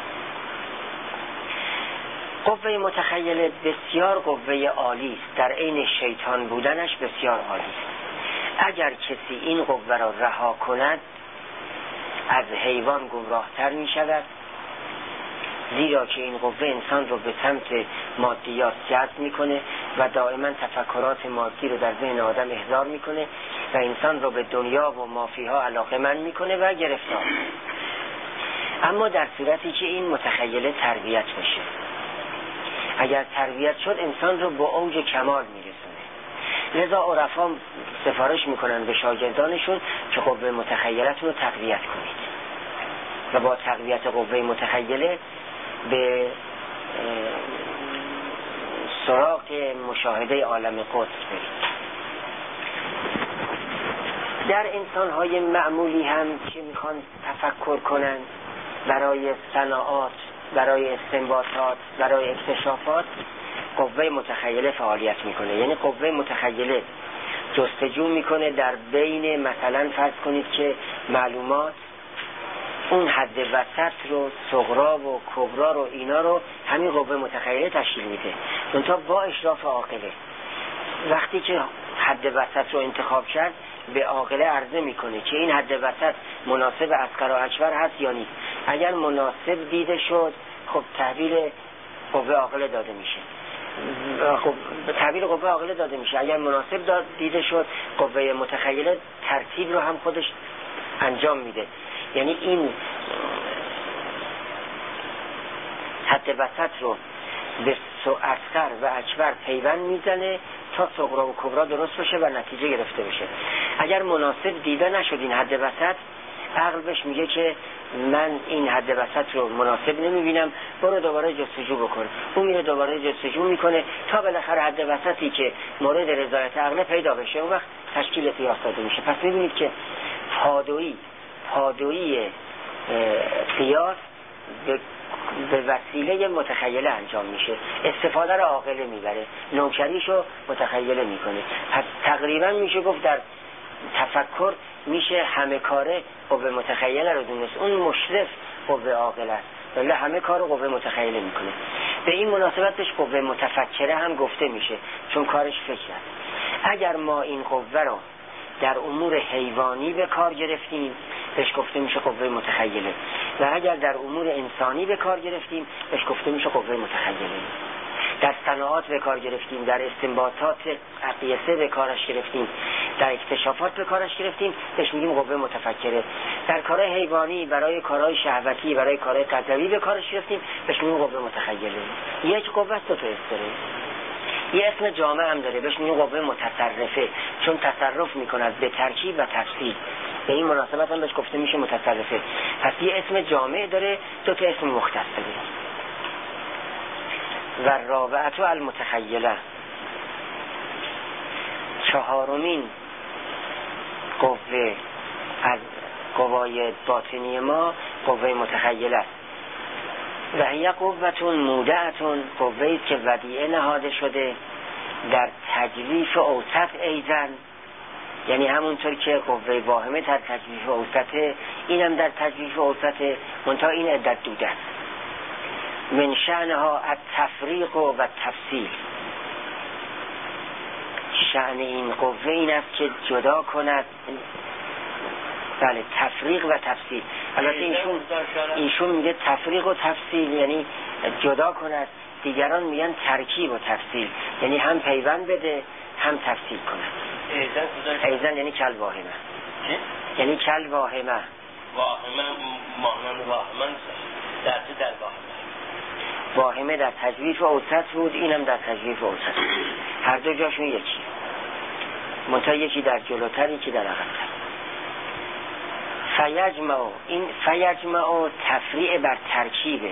قوه متخیله بسیار قوه عالی است، در عین شیطان بودنش بسیار عالی است. اگر کسی این قوه را رها کند از حیوان گمراهتر می شود، زیرا که این قوه انسان رو به سمت مادیات جذب میکنه و دائما تفکرات مادی رو در ذهن آدم احضار میکنه و انسان رو به دنیا و مافیها علاقه‌مند میکنه و گرفتار. اما در صورتی که این متخیله تربیت بشه، اگر تربیت شد انسان رو به اوج کمال میرسونه. لذا عرفا سفارش میکنن به شاگردانشون که قوه متخیلتون رو تقویت کنید و با تقویت قوه متخیله به سراغ مشاهده عالم قدس برید. در انسان‌های معمولی هم که میخوان تفکر کنن برای صناعات، برای استنباطات، برای اکتشافات، قوه متخیله فعالیت میکنه. یعنی قوه متخیله جستجو میکنه در بین مثلا فرض کنید که معلومات، اون حد وسط رو، صغرا و کبرا رو، اینا رو همین قوه متخیله تشکیل میده. منتها با اشراف عاقله. وقتی که حد وسط رو انتخاب کرد به عاقله عرضه میکنه که این حد وسط مناسب اصغر و اکبر هست یا نیست. اگر مناسب دیده شد خب تحویل قوه عاقله داده میشه. خب تعبیر قوه عاقله داده میشه. اگر مناسب دیده شد قوه متخیله ترتیب رو هم خودش انجام میده. یعنی این حد وسط رو به اصغر و اکبر پیوند میزنه تا صغرا و کبرا درست بشه و نتیجه گرفته بشه. اگر مناسب دیده نشد این حد وسط، عقل بهش میگه که من این حد وسط رو مناسب نمیبینم، برو دوباره جستجو بکن. اون میره دوباره جستجو میکنه تا بالاخره حد وسطی که مورد رضایت عقل پیدا بشه، اون وقت تشکیل قیاس داده میشه. پس میبینید که پادویی قیاس به وسیله متخیله انجام میشه. استفاده رو عاقله میبره، نوکریشو متخیله میکنه. پس تقریبا میشه گفت در تفکر میشه همه کاره قوه متخیله رو دونست. اون مشرف قوه عاقله است، ولی همه کار رو قوه متخیله میکنه. به این مناسبت بهش قوه متفکره هم گفته میشه، چون کارش فکر است. اگر ما این قوه رو در امور حیوانی به کار گرفتیم بهش گفته میشه قوه متخیله، و اگر در امور انسانی به کار گرفتیم بهش گفته میشه قوه متخیله. در صناعات به کار گرفتیم، در استنباطات اقیسه به کارش گرفتیم، در اکتشافات به کارش گرفتیم، بهش میگیم قوه متفکره. در کارهای حیوانی، برای کارهای شهوتی، برای کارهای قضاوی به کارش گرفتیم، بهش میگیم قوه متخیله. یک قوه دو تا استره. یه اسم جامع هم داره، بهش میگیم قوه متصرفه، چون تصرف میکند به ترکیب و تفصیل. به این مناسبت هم بهش گفته میشه متصرفه. پس یه اسم جامع داره، دو تا اسم مختص داره. و رابعه المتخیله، چهارمین قوه از قوای باطنی ما قوه متخیله است. و هی قوتون مودعتون، قوه‌ای که ودیعه نهاده شده در تجویف اوسط ایزن، یعنی همونطور که قوه واهمه در تجویف اوسطه، اینم در تجویف اوسطه، منتها این عدت دوده است. من شأنها التفریق و تفصیل، شأن این قوه این است که جدا کند، بله، تفریق و تفصیل. البته ایشون میگه تفریق و تفصیل یعنی جدا کند، دیگران میگن ترکیب و تفصیل، یعنی هم پیوند بده هم تفصیل کند. ایزن یعنی کل واهمه، یعنی کل واهمه. واهمه مانند واهمه در واهمه در تجویف اوسط بود، اینم در تجویف اوسط. هر دو جاشون یکی، منتها یکی در جلوتر، یکی در عقب‌تر. فیجمع تفریع بر ترکیبه.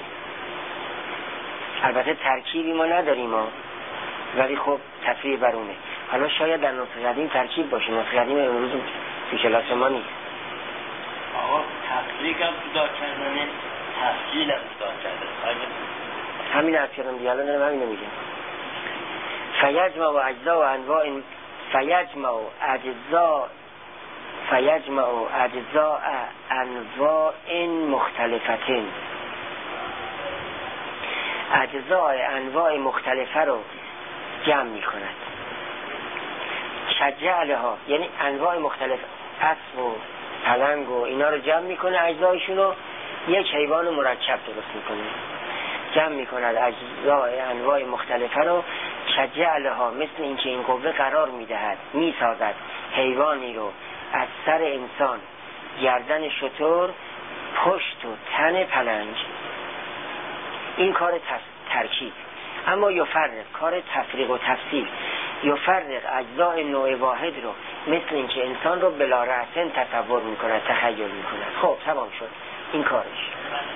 البته ترکیبی ما نداریم ولی خب تفریع بر اونه. حالا شاید در نسخه قدیم ترکیب باشه، نسخه قدیم امروز تو کلاس ما نیست. آقا تفریق هم جدا کردنه، تفصیل هم جدا کردنه. همین از کردم دیگه، الان دارم همینو میگم. فیجمع و اجزا و انواع، فیجمع اجزاء انواع مختلفتین، اجزاء انواع مختلفه رو جمع می کند. شجعلها یعنی انواع مختلف، اسب و پلنگ و اینا رو جمع می کنه، اجزایشون رو یک حیوان مرکب درست می کنه، جمع می کند اجزاء انواع مختلفه رو. شجعلها مثل اینکه این قوه قرار می دهد، می سازد حیوانی رو از سر انسان، گردن شتر، پشت و تن پلنگ. این کار ترکیب. اما یفرق، کار تفریق و تفصیل، یفرق اجزاء نوع واحد رو مثل اینکه انسان رو بلا رأسن تصور میکنه، تخیل میکنه. خب تمام شد این کارش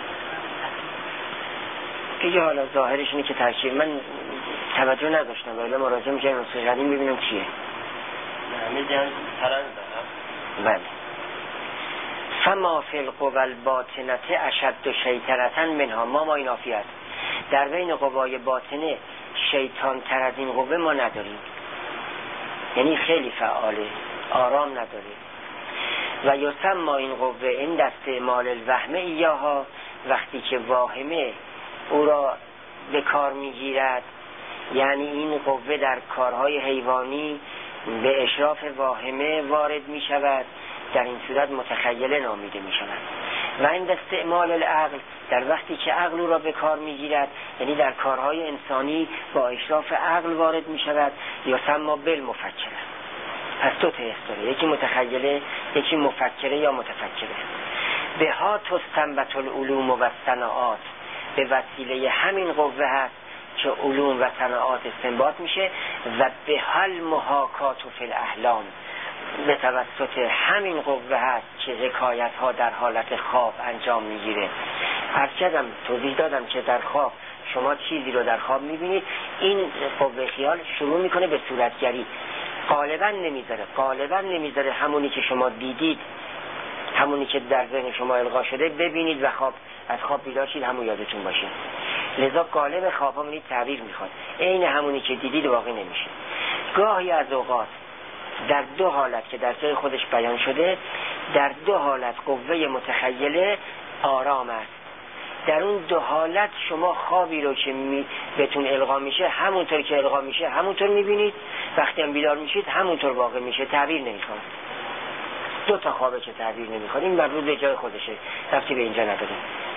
دیگه. حالا ظاهرش اینه که ترکیب، من توجه نداشتم ولی مراجعه میکنم نسخه قدیم ببینم چیه. همه جمع پلنگ دارم. بله. فما فی القوى الباطنه اشد شیطنة منها، ما اینافی است. در بین قوای باطنه شیطان تر از این قوه ما نداریم، یعنی خیلی فعاله، آرام نداره. و یسمى این قوه این استعمال الوهم ایاها، وقتی که واهمه او را به کار میگیرد، یعنی این قوه در کارهای حیوانی به اشراف واهمه وارد می شود، در این صورت متخیله نامیده می شود. و این استعمال العقل، در وقتی که عقل او را به کار می گیرد، یعنی در کارهای انسانی با اشراف عقل وارد می شود، یسمى بالمفکره. پس دو تا داره، یکی متخیله، یکی مفکره یا متفکره. به ها تستنبت العلوم و صناعات، به وسیله همین قوه هست که علوم و صناعات استنباط میشه. و به حل محاکات فی الاحلام، به توسط همین قوه هست که حکایت ها در حالت خواب انجام میگیره. هرچندم توضیح دادم که در خواب شما چیزی رو در خواب میبینید، این قوه خیال شروع میکنه به صورتگری، غالبا نمیذاره همونی که شما دیدید، همونی که در ذهن شما القا شده ببینید و از خواب بیدار شید همون یادتون باشه. لذا غالب خوابا منید تعبیر میخواد، عین همونی که دیدید واقع نمیشه. گاهی از اوقات در دو حالت که در جای خودش بیان شده، در دو حالت قوه متخیله آرام است. در اون دو حالت شما خوابی رو که بهتون القا میشه، همونطور که القا میشه همونطور میبینید، وقتی هم بیدار میشید همونطور واقع میشه، تعبیر نمیخواد. دو تا خوابه که تعبیر نمیخواد، این مربوط به جای خودشه، ربطی به اینجا نداره.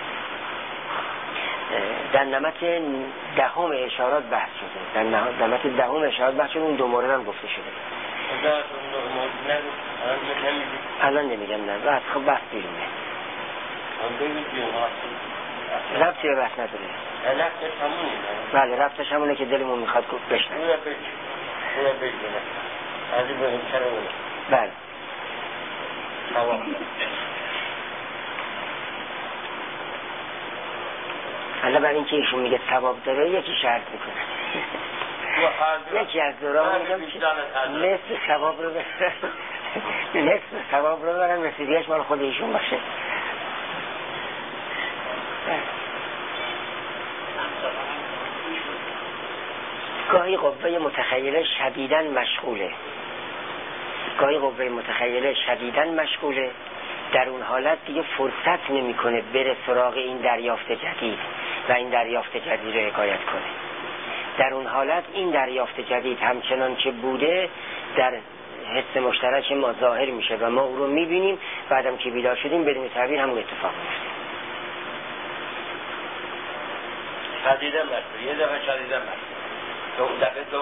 در نمط دهم اشارات بحث شده، در نمط دهم اشارات بحث شده، اون دو مورد هم گفته شده. الان نمیگم نه، بس خب بحث بیرونه، ربطی به بحث نداره. بله ربطش همونه که دلمون میخواد بشنویم. بله حالا برای اینکه ایشون میگه ثواب داره یکی شرط میکنه. یکی از دوران میگم نصف ثواب رو برن، نصفیش مال خود ایشون باشه. گاهی قوه متخیله شدیداً مشغوله، در اون حالت دیگه فرصت نمیکنه بره سراغ این دریافت جدید و این دریافت جدید رو حکایت کنه. در اون حالت این دریافت جدید همچنان که بوده در حس مشترک ما ظاهر میشه و ما او رو میبینیم، بعدم که بیدار شدیم بدون تعبیر همون اتفاق میفته. شدیداً مشغول، یه دفعه شدیداً مشغول،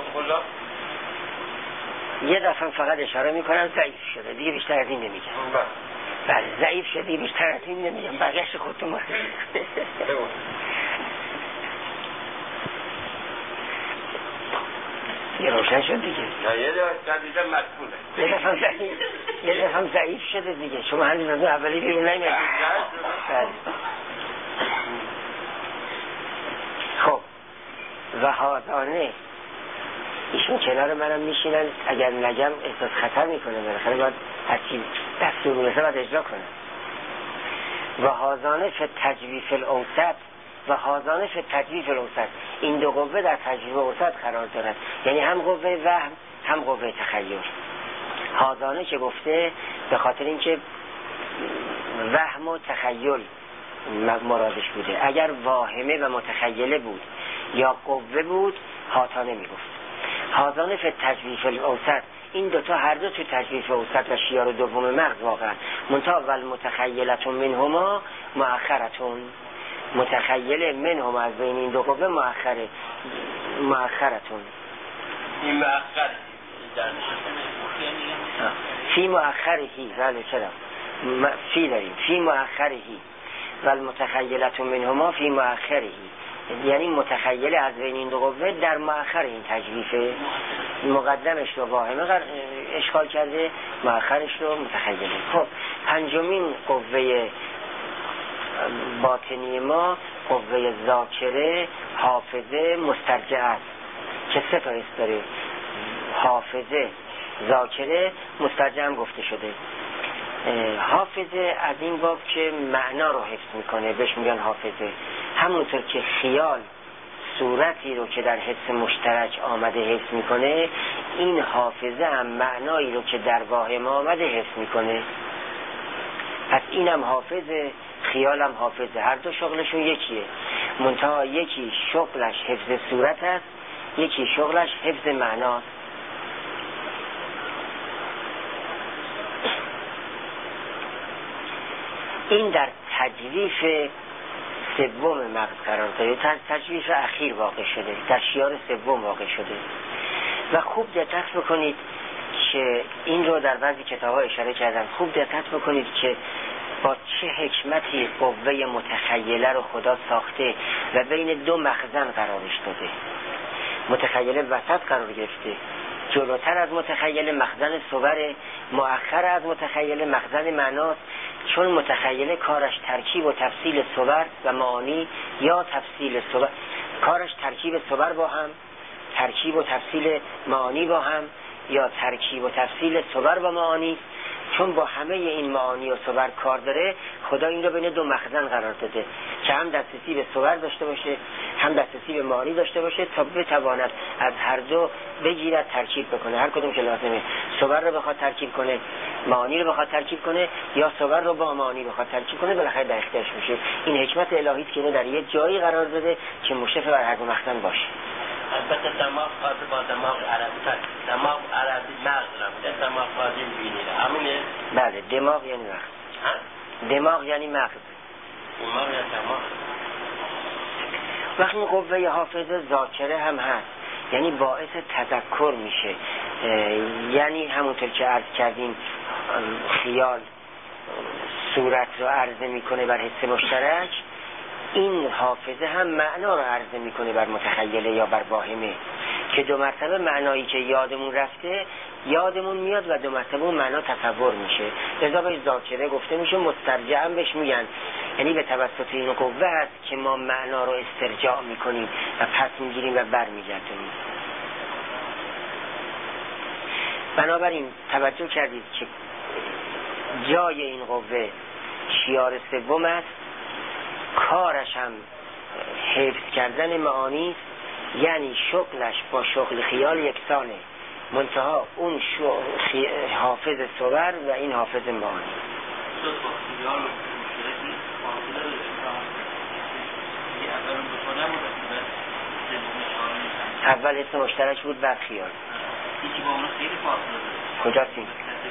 یه دفعه فقط اشاره میکنم ضعیف شده، دیگه بیشتر از این نمیگم. بله ضعیف شده، بیشتر از این نمیگم، بقیه‌اش خودتون باید. یه روشن شد دیگه. یه دفعه شدیداً مشغوله، یه دفعه ضعیف شده دیگه. شما هنوز از اون اولی بیرون نمیدید. خب و حاضانه ایشون کنار منم میشینن، اگر نگم احساس خطر میکنه، بالاخره باید هرچی دستور میرسه باید اجرا کنه. و حاضانه فی تجویف الاوسط، و حاضانه فی تجویف الاوسط، این دو قوه در تجویف اوسط قرار دارد، یعنی هم قوه وهم هم قوه تخیل. حاضانه که گفته به خاطر اینکه وهم و تخیل مرادش بوده، اگر واهمه و متخیله بود یا قوه بود حاتانه میگفت. حاضانه فی تجویف الاوسط، این دوتا هر دو تو تجویف اوسط و شیار دوم مغز واقعا، منتها والمتخیلتون منهما مؤخرتون، متخیل منهما از بین این دو قوه مؤخرتون. این مؤخر فی مؤخرهی، بله چرا فی داریم، فی مؤخرهی والمتخیلتون منهما فی مؤخرهی، یعنی متخیل از بین این دو قوه در مؤخر این تجویفه، مقدمش رو واهمه اشغال کرده، مؤخرش رو متخیله. خب پنجمین قوه باطنی ما قوه ذاکره، حافظه، مسترجعه است که سه تا است داره، حافظه، ذاکره، مسترجعه هم گفته شده. حافظه از این باب که معنا رو حفظ میکنه بهش میگن حافظه، همونطور که خیال صورتی رو که در حس مشترک آمده حفظ میکنه، این حافظه هم معنایی رو که در واهم آمده حفظ میکنه. پس اینم حافظه، خیالم حافظه، هر دو شغلشون یکیه، منتها یکی شغلش حفظ صورت است، یکی شغلش حفظ معناست. این در تجویف سوم مغز قرار داره، تجویف اخیر واقع شده، در شیار سوم واقع شده. و خوب دقت بکنید که این رو در بعضی کتاب‌ها اشاره کردن، خوب دقت بکنید که با چه حکمتی قوه متخیله رو خدا ساخته و بین دو مخزن قرارش داده. متخیله وسط قرار گرفته، جلوتر از متخیله مخزن صور، مؤخر از متخیله مخزن معناست، چون متخیله کارش ترکیب و تفصیل صور و معانی، یا تفصیل صور، کارش ترکیب صور با هم، ترکیب و تفصیل معانی با هم، یا ترکیب و تفصیل صور با معانی. چون با همه این معانی و صور کار داره، خدا این رو بین دو مخزن قرار داده که هم دسترسی به صور داشته باشه، هم دسترسی به معانی داشته باشه، تا بتواند از هر دو بگیرد ترکیب بکنه، هر کدوم که لازمه. صور رو بخواد ترکیب کنه، معانی رو بخواد ترکیب کنه، یا صور رو با معانی بخواد ترکیب کنه، بالاخره در اختیارش میشه. این حکمت الهی است که در یک جایی قرار داده که مشرف بر هر دو مخزن باشه. البته دماغ خاص با دماغ عربی تر، دماغ عربی مغز نبوده، دماغ خاصی بینید همینه؟ بله، دماغ یعنی مغز. دماغ یعنی مغز. دماغ یا دماغ. وقتی قوه حافظه ذاکره هم هست، یعنی باعث تذکر میشه، یعنی همونطور که عرض کردیم خیال صورت رو عرضه میکنه بر حس مشترک، این حافظه هم معنا رو عرضه میکنه بر متخیله یا بر واهمه، که دو مرتبه معنایی که یادمون رفته یادمون میاد و دو مرتبه اون معنا تصور میشه. لذا بهش ذاکره گفته میشه، مسترجع هم بهش میگن، یعنی به توسط این قوه است که ما معنا رو استرجاع میکنیم و پس میگیریم و بر میگردونیم. بنابراین توجه کردید که جای این قوه شیار سوم است، کارش هم حفظ کردن معانی است، یعنی شغلش با شغل خیال یکسانه، منتها اون حافظ صور و این حافظ معانی. اول اسم مشترک بود بعد خیال. کجاست این؟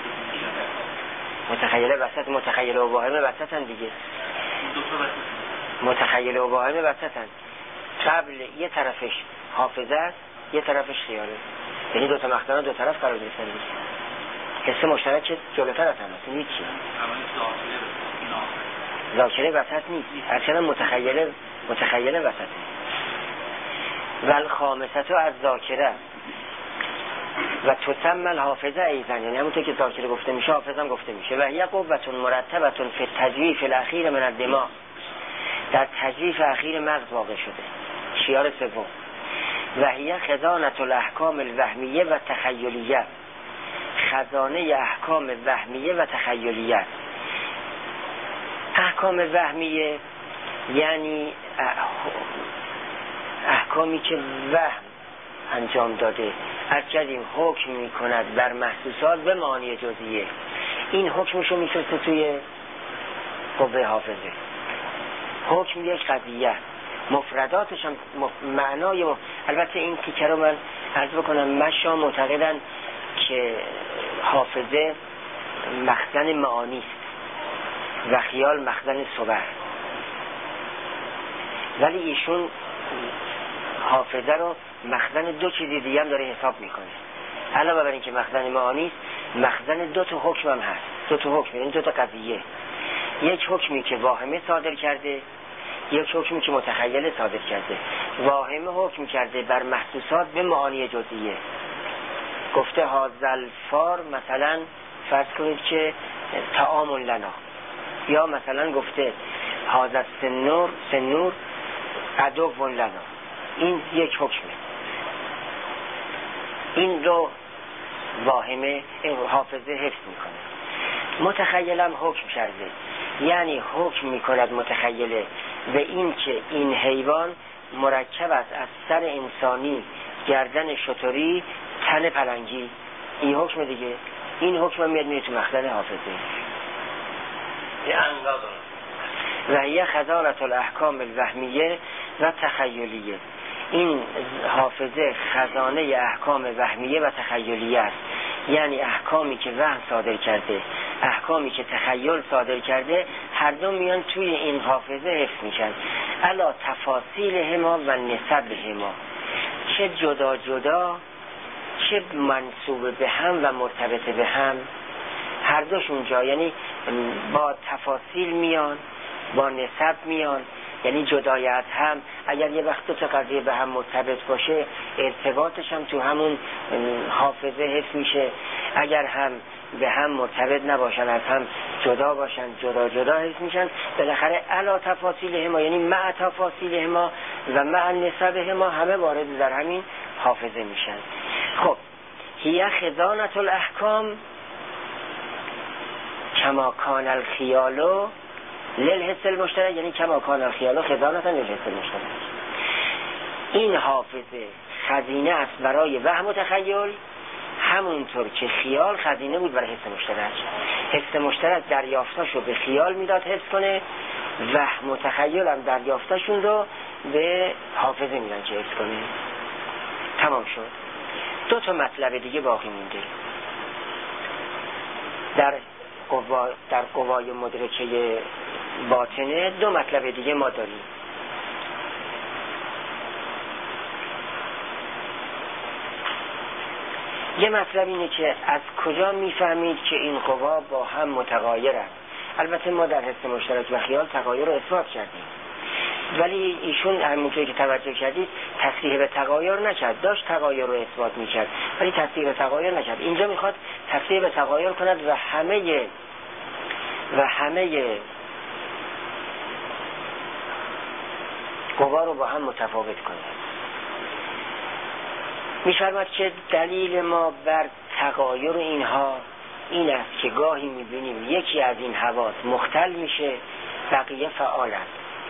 متخیله وسط، متخیله و واهمه وسطن دیگه. متخیله و واهمه وسطن، قبل یه طرفش حافظه است یه طرفش خیاله، یعنی دو تا مخزن دو طرف قرار گرفتن. حس مشترک که جلوتر از هم است، این چی؟ ذاکره وسط نیست، هرچند متخیله وسطه. والخامسه از ذاکره و تسمى الحافظه ایضا، یعنی همونطور که ذاکره گفته میشه حافظه هم گفته میشه. و هی قوة مرتبة فی التجویف الاخیر من الدماغ، در تجویف اخیر مغز واقع شده، شیار سوم. و هی خزانة الاحکام الوهمیه و تخیلیه، خزانه احکام وهمیه و تخیلیه. احکام وهمیه یعنی احکامی که وهم انجام داده، از کردیم حکم می کند بر محسوسات به معانی جزئیه. این حکمشو میفرسته توی قوه حافظه. حکم یک قضیه، مفرداتش هم معنای البته این تیکه رو من عرض بکنم، مشا معتقدن که حافظه مخزن معانی است و خیال مخزن صور، ولی ایشون حافظه رو مخزن دو چیزی دیگه هم داره حساب میکنه. علاوه بر این که مخزن معانی است، مخزن دو تا حکم هم هست. دو تا حکم، این دو تا قضیه، یک حکمی که واهمه صادر کرده، یک حکمی که متخیل صادر کرده. واهمه حکم کرده بر محسوسات به معانی جزئیه، گفته هازل فار، مثلا فرض کنید که طعام لنا، یا مثلا گفته هازل سنور عدو لنا. این یک حکمه، این رو واهمه حافظه حفظ میکنه. متخیلم حکم کرده، یعنی حکم میکند متخیله به این که این حیوان مرکب است از سر انسانی، گردن شتری، تن پلنگی. این حکم دیگه، این حکم میاد میره تو مخزن حافظه. و هی خزانة الاحکام الوهمیه و تخیلیه. این حافظه خزانه احکام وهمیه و تخیلیه است، یعنی احکامی که وهم صادر کرده، احکامی که تخیل صادر کرده، هر دو میان توی این حافظه حفظ میشن. الا تفاصیل هما و نسب هما، چه جدا جدا، چه منسوب به هم و مرتبط به هم، هر دوشون جا، یعنی با تفاصیل میان، با نسب میان، یعنی جدایت هم. اگر یه وقت دو تا قضیه به هم مرتبط باشه، ارتباطش هم تو همون حافظه حفظ میشه. اگر هم به هم مرتبط نباشن، از هم جدا باشن، جدا جدا حفظ میشن. بالاخره علا تفاصیل هما، یعنی مع تفاصیل هما و مع نسب هما، همه وارد در همین حافظه میشن. خب هی خزانة الاحکام کما کان الخیال للحس المشترک، یعنی کما کان الخیال خزانة للحس المشترک. این حافظه خزینه است برای وهم و تخیل، همونطور که خیال خزینه بود برای حس مشترک. حس مشترک دریافتاشو به خیال میداد حفظ کنه، وهم و تخیل هم دریافتاشون رو به حافظه میدن که حفظ کنه. تمام شد. دو تا مطلب دیگه باقی مونده. در قوای مدرکه باطنه دو مطلب دیگه ما داریم. یه مطلب اینه که از کجا میفهمید که این قوا با هم متغایرن. البته ما در حس مشترک و خیال تغایر رو اثبات کردیم، ولی ایشون همونطوری که توجه کردید تصریح به تغایر نکرد. داشت تغایر رو اثبات میکرد ولی تصریح به تغایر نکرد. اینجا میخواد تصریح به تغایر کند و همه قوا رو با هم متفاوت کند. می‌فرماید که دلیل ما بر تغایر اینها این است که گاهی می‌بینیم یکی از این حواس مختل میشه، بقیه فعالند.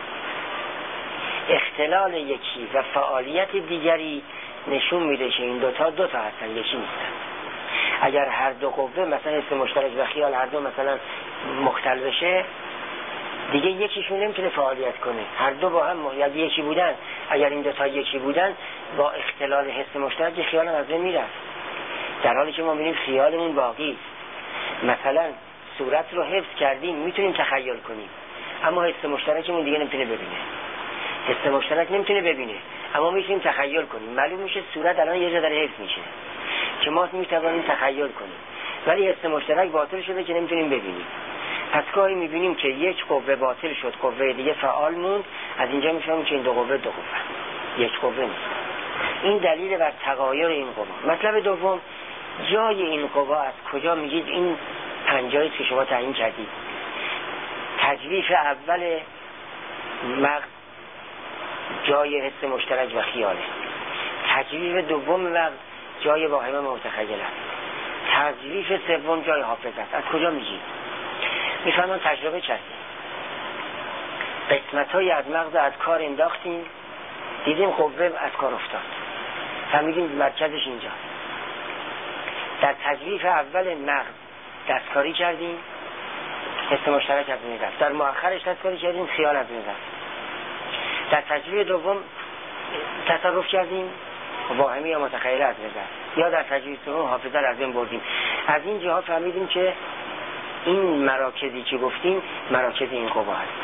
اختلال یکی و فعالیت دیگری نشون میده که این دوتا هستن، یکی نیستن. اگر هر دو قوه مثلا حس مشترک و خیال هر دو مثلا مختل بشه، دیگه یکیشون نمیتونه فعالیت کنه. هر دو با هم یکی بودن، اگر این دوتا یکی بودن، با اختلال حس مشترک خیال هم از بین میرفت، در حالی که ما میبینیم خیالمون باقی است. مثلا صورت رو حفظ کردیم، میتونیم تخیل کنیم، اما حس مشترکمون دیگه نمیتونه ببینه. حس مشترک نمیتونه ببینه اما میتونیم تخیل کنیم. معلوم میشه صورت الان یه جا داره حفظ میشه که ما میتونیم تخیل کنیم، ولی حس مشترک باطل شده که نمیتونیم ببینیم. پس گاهی میبینیم که یک قوه باطل شد، قوه دیگه فعال موند. از اینجا میفهمیم که این دو قوه یک قوه نیست. این دلیل بر تغایر این قوا. مطلب دوم، جای این قوا از کجا میگید؟ این پنجایی که شما تعیین کردید. تجویف اول مغز جای حس مشترک و خیاله، تجویف دوم مغز جای واهمه متخیل است، تجویف سوم جای حافظ است. از کجا میگید؟ میفهمم تجربه کردیم، قسمت‌هایی از مغز از کار انداختیم، دیدیم قوه از کار افتاد، فهمیدیم مرکزش اینجا. در تجویف اول مغز دستکاری کردیم، حس مشترک از بین رفت. در مؤخرش دستکاری کردیم، خیال از بین رفت. در تجویف دوم تصرف کردیم، واهمی یا متخیل از بین رفت. یا در تجویف دوم حافظه از بین بردیم. از این جهات فهمیدیم که این مراکزی که گفتیم مراکز این قوا هست.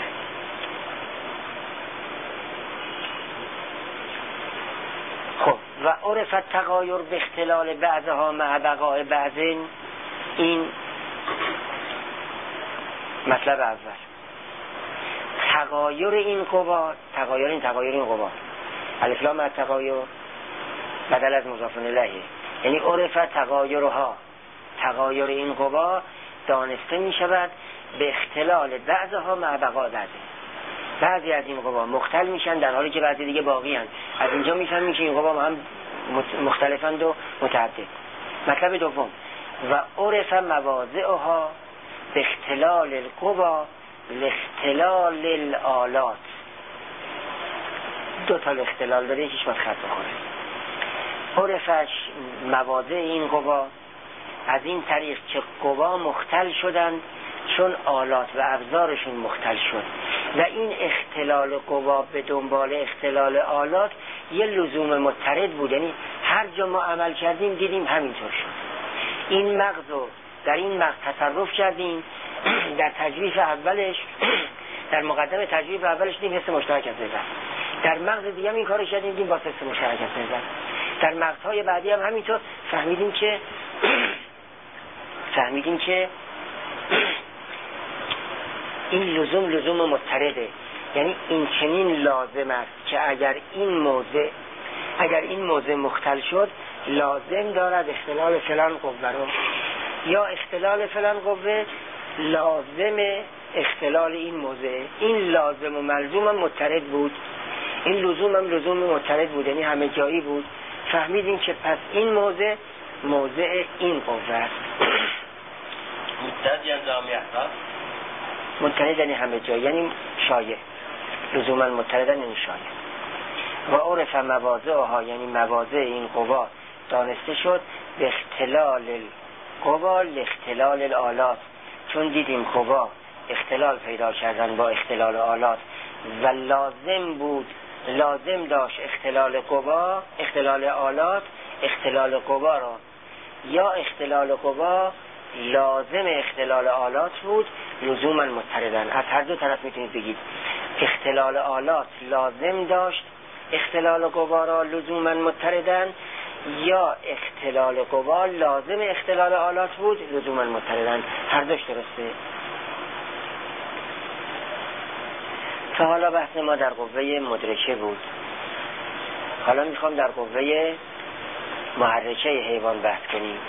خب و عرف التغایر به اختلال بعضها مع بقاء بعض، این مطلب اول. تغایر این قوا، تغایر این قوا، الف لام التغایر بدل از مضاف الیه، یعنی عرف تغایرها، تغایر این قوا دانسته می شود به اختلال بعضها مع بقاء بعض. بعضی از این قوا مختل میشن در حالی که بعضی دیگه باقی هستند. از اینجا میفهمیم که این قوا هم مختلفند و متعدد. مطلب دوم، و عرف مواضعها به اختلال القوا لاختلال الآلات، دو تا اختلال داره، یکیش باید خط بخوره. عرفش مواضع این قوا از این طریق که قوا مختل شدن چون آلات و ابزارشون مختل شد و این اختلال قوا به دنبال اختلال آلات یه لزوم مضطرد بود، یعنی هر جا ما عمل کردیم دیدیم همینطور شد. این مغز رو در این مغز تصرف کردیم، در تجویف اولش در مقدمه تجویف اولش دیدیم حس مشترک از نظر، در مغز دیگه هم این کارو کردیم دیدیم با حس مشترک از نظر، در مغزهای بعدی هم همینطور فهمیدیم که این لزوم مضطرده، یعنی این چنین لازم است که اگر این موضع مختل شد لازم دارد اختلال فلان قوه رو، یا اختلال فلان قوه لازم اختلال این موضع. این لازم و ملزوم هم مضطرد بود، این لزوم مضطرد بود، یعنی همه جایی بود. فهمیدیم که پس این موضع این قوه است. مضطرد یعنی همه جایی، یعنی شایع، لزوما مضطرد یعنی شایع. و عرف مواضعها یعنی مواضع این قوا دانسته شد به اختلال القوا لاختلال الآلات، چون دیدیم قوا اختلال پیدا کردن با اختلال آلات و لازم داشت اختلال قوا اختلال آلات اختلال قوا را، یا اختلال قوا لازم اختلال آلات بود لزوما مضطردن. از هر دو طرف میتونید بگید اختلال آلات لازم داشت اختلال قوا را لزوما مضطردن، یا اختلال قوا لازم اختلال آلات بود لزوما مضطردن. هر دوش درسته. تا حالا بحث ما در قوه مدرکه بود، حالا میخوام در قوه محرکه حیوان بحث کنیم.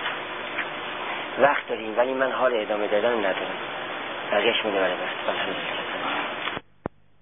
وقت داریم ولی من حال ادامه دادن ندارم، بقیه‌اش میده برای بحث. الحمدلله.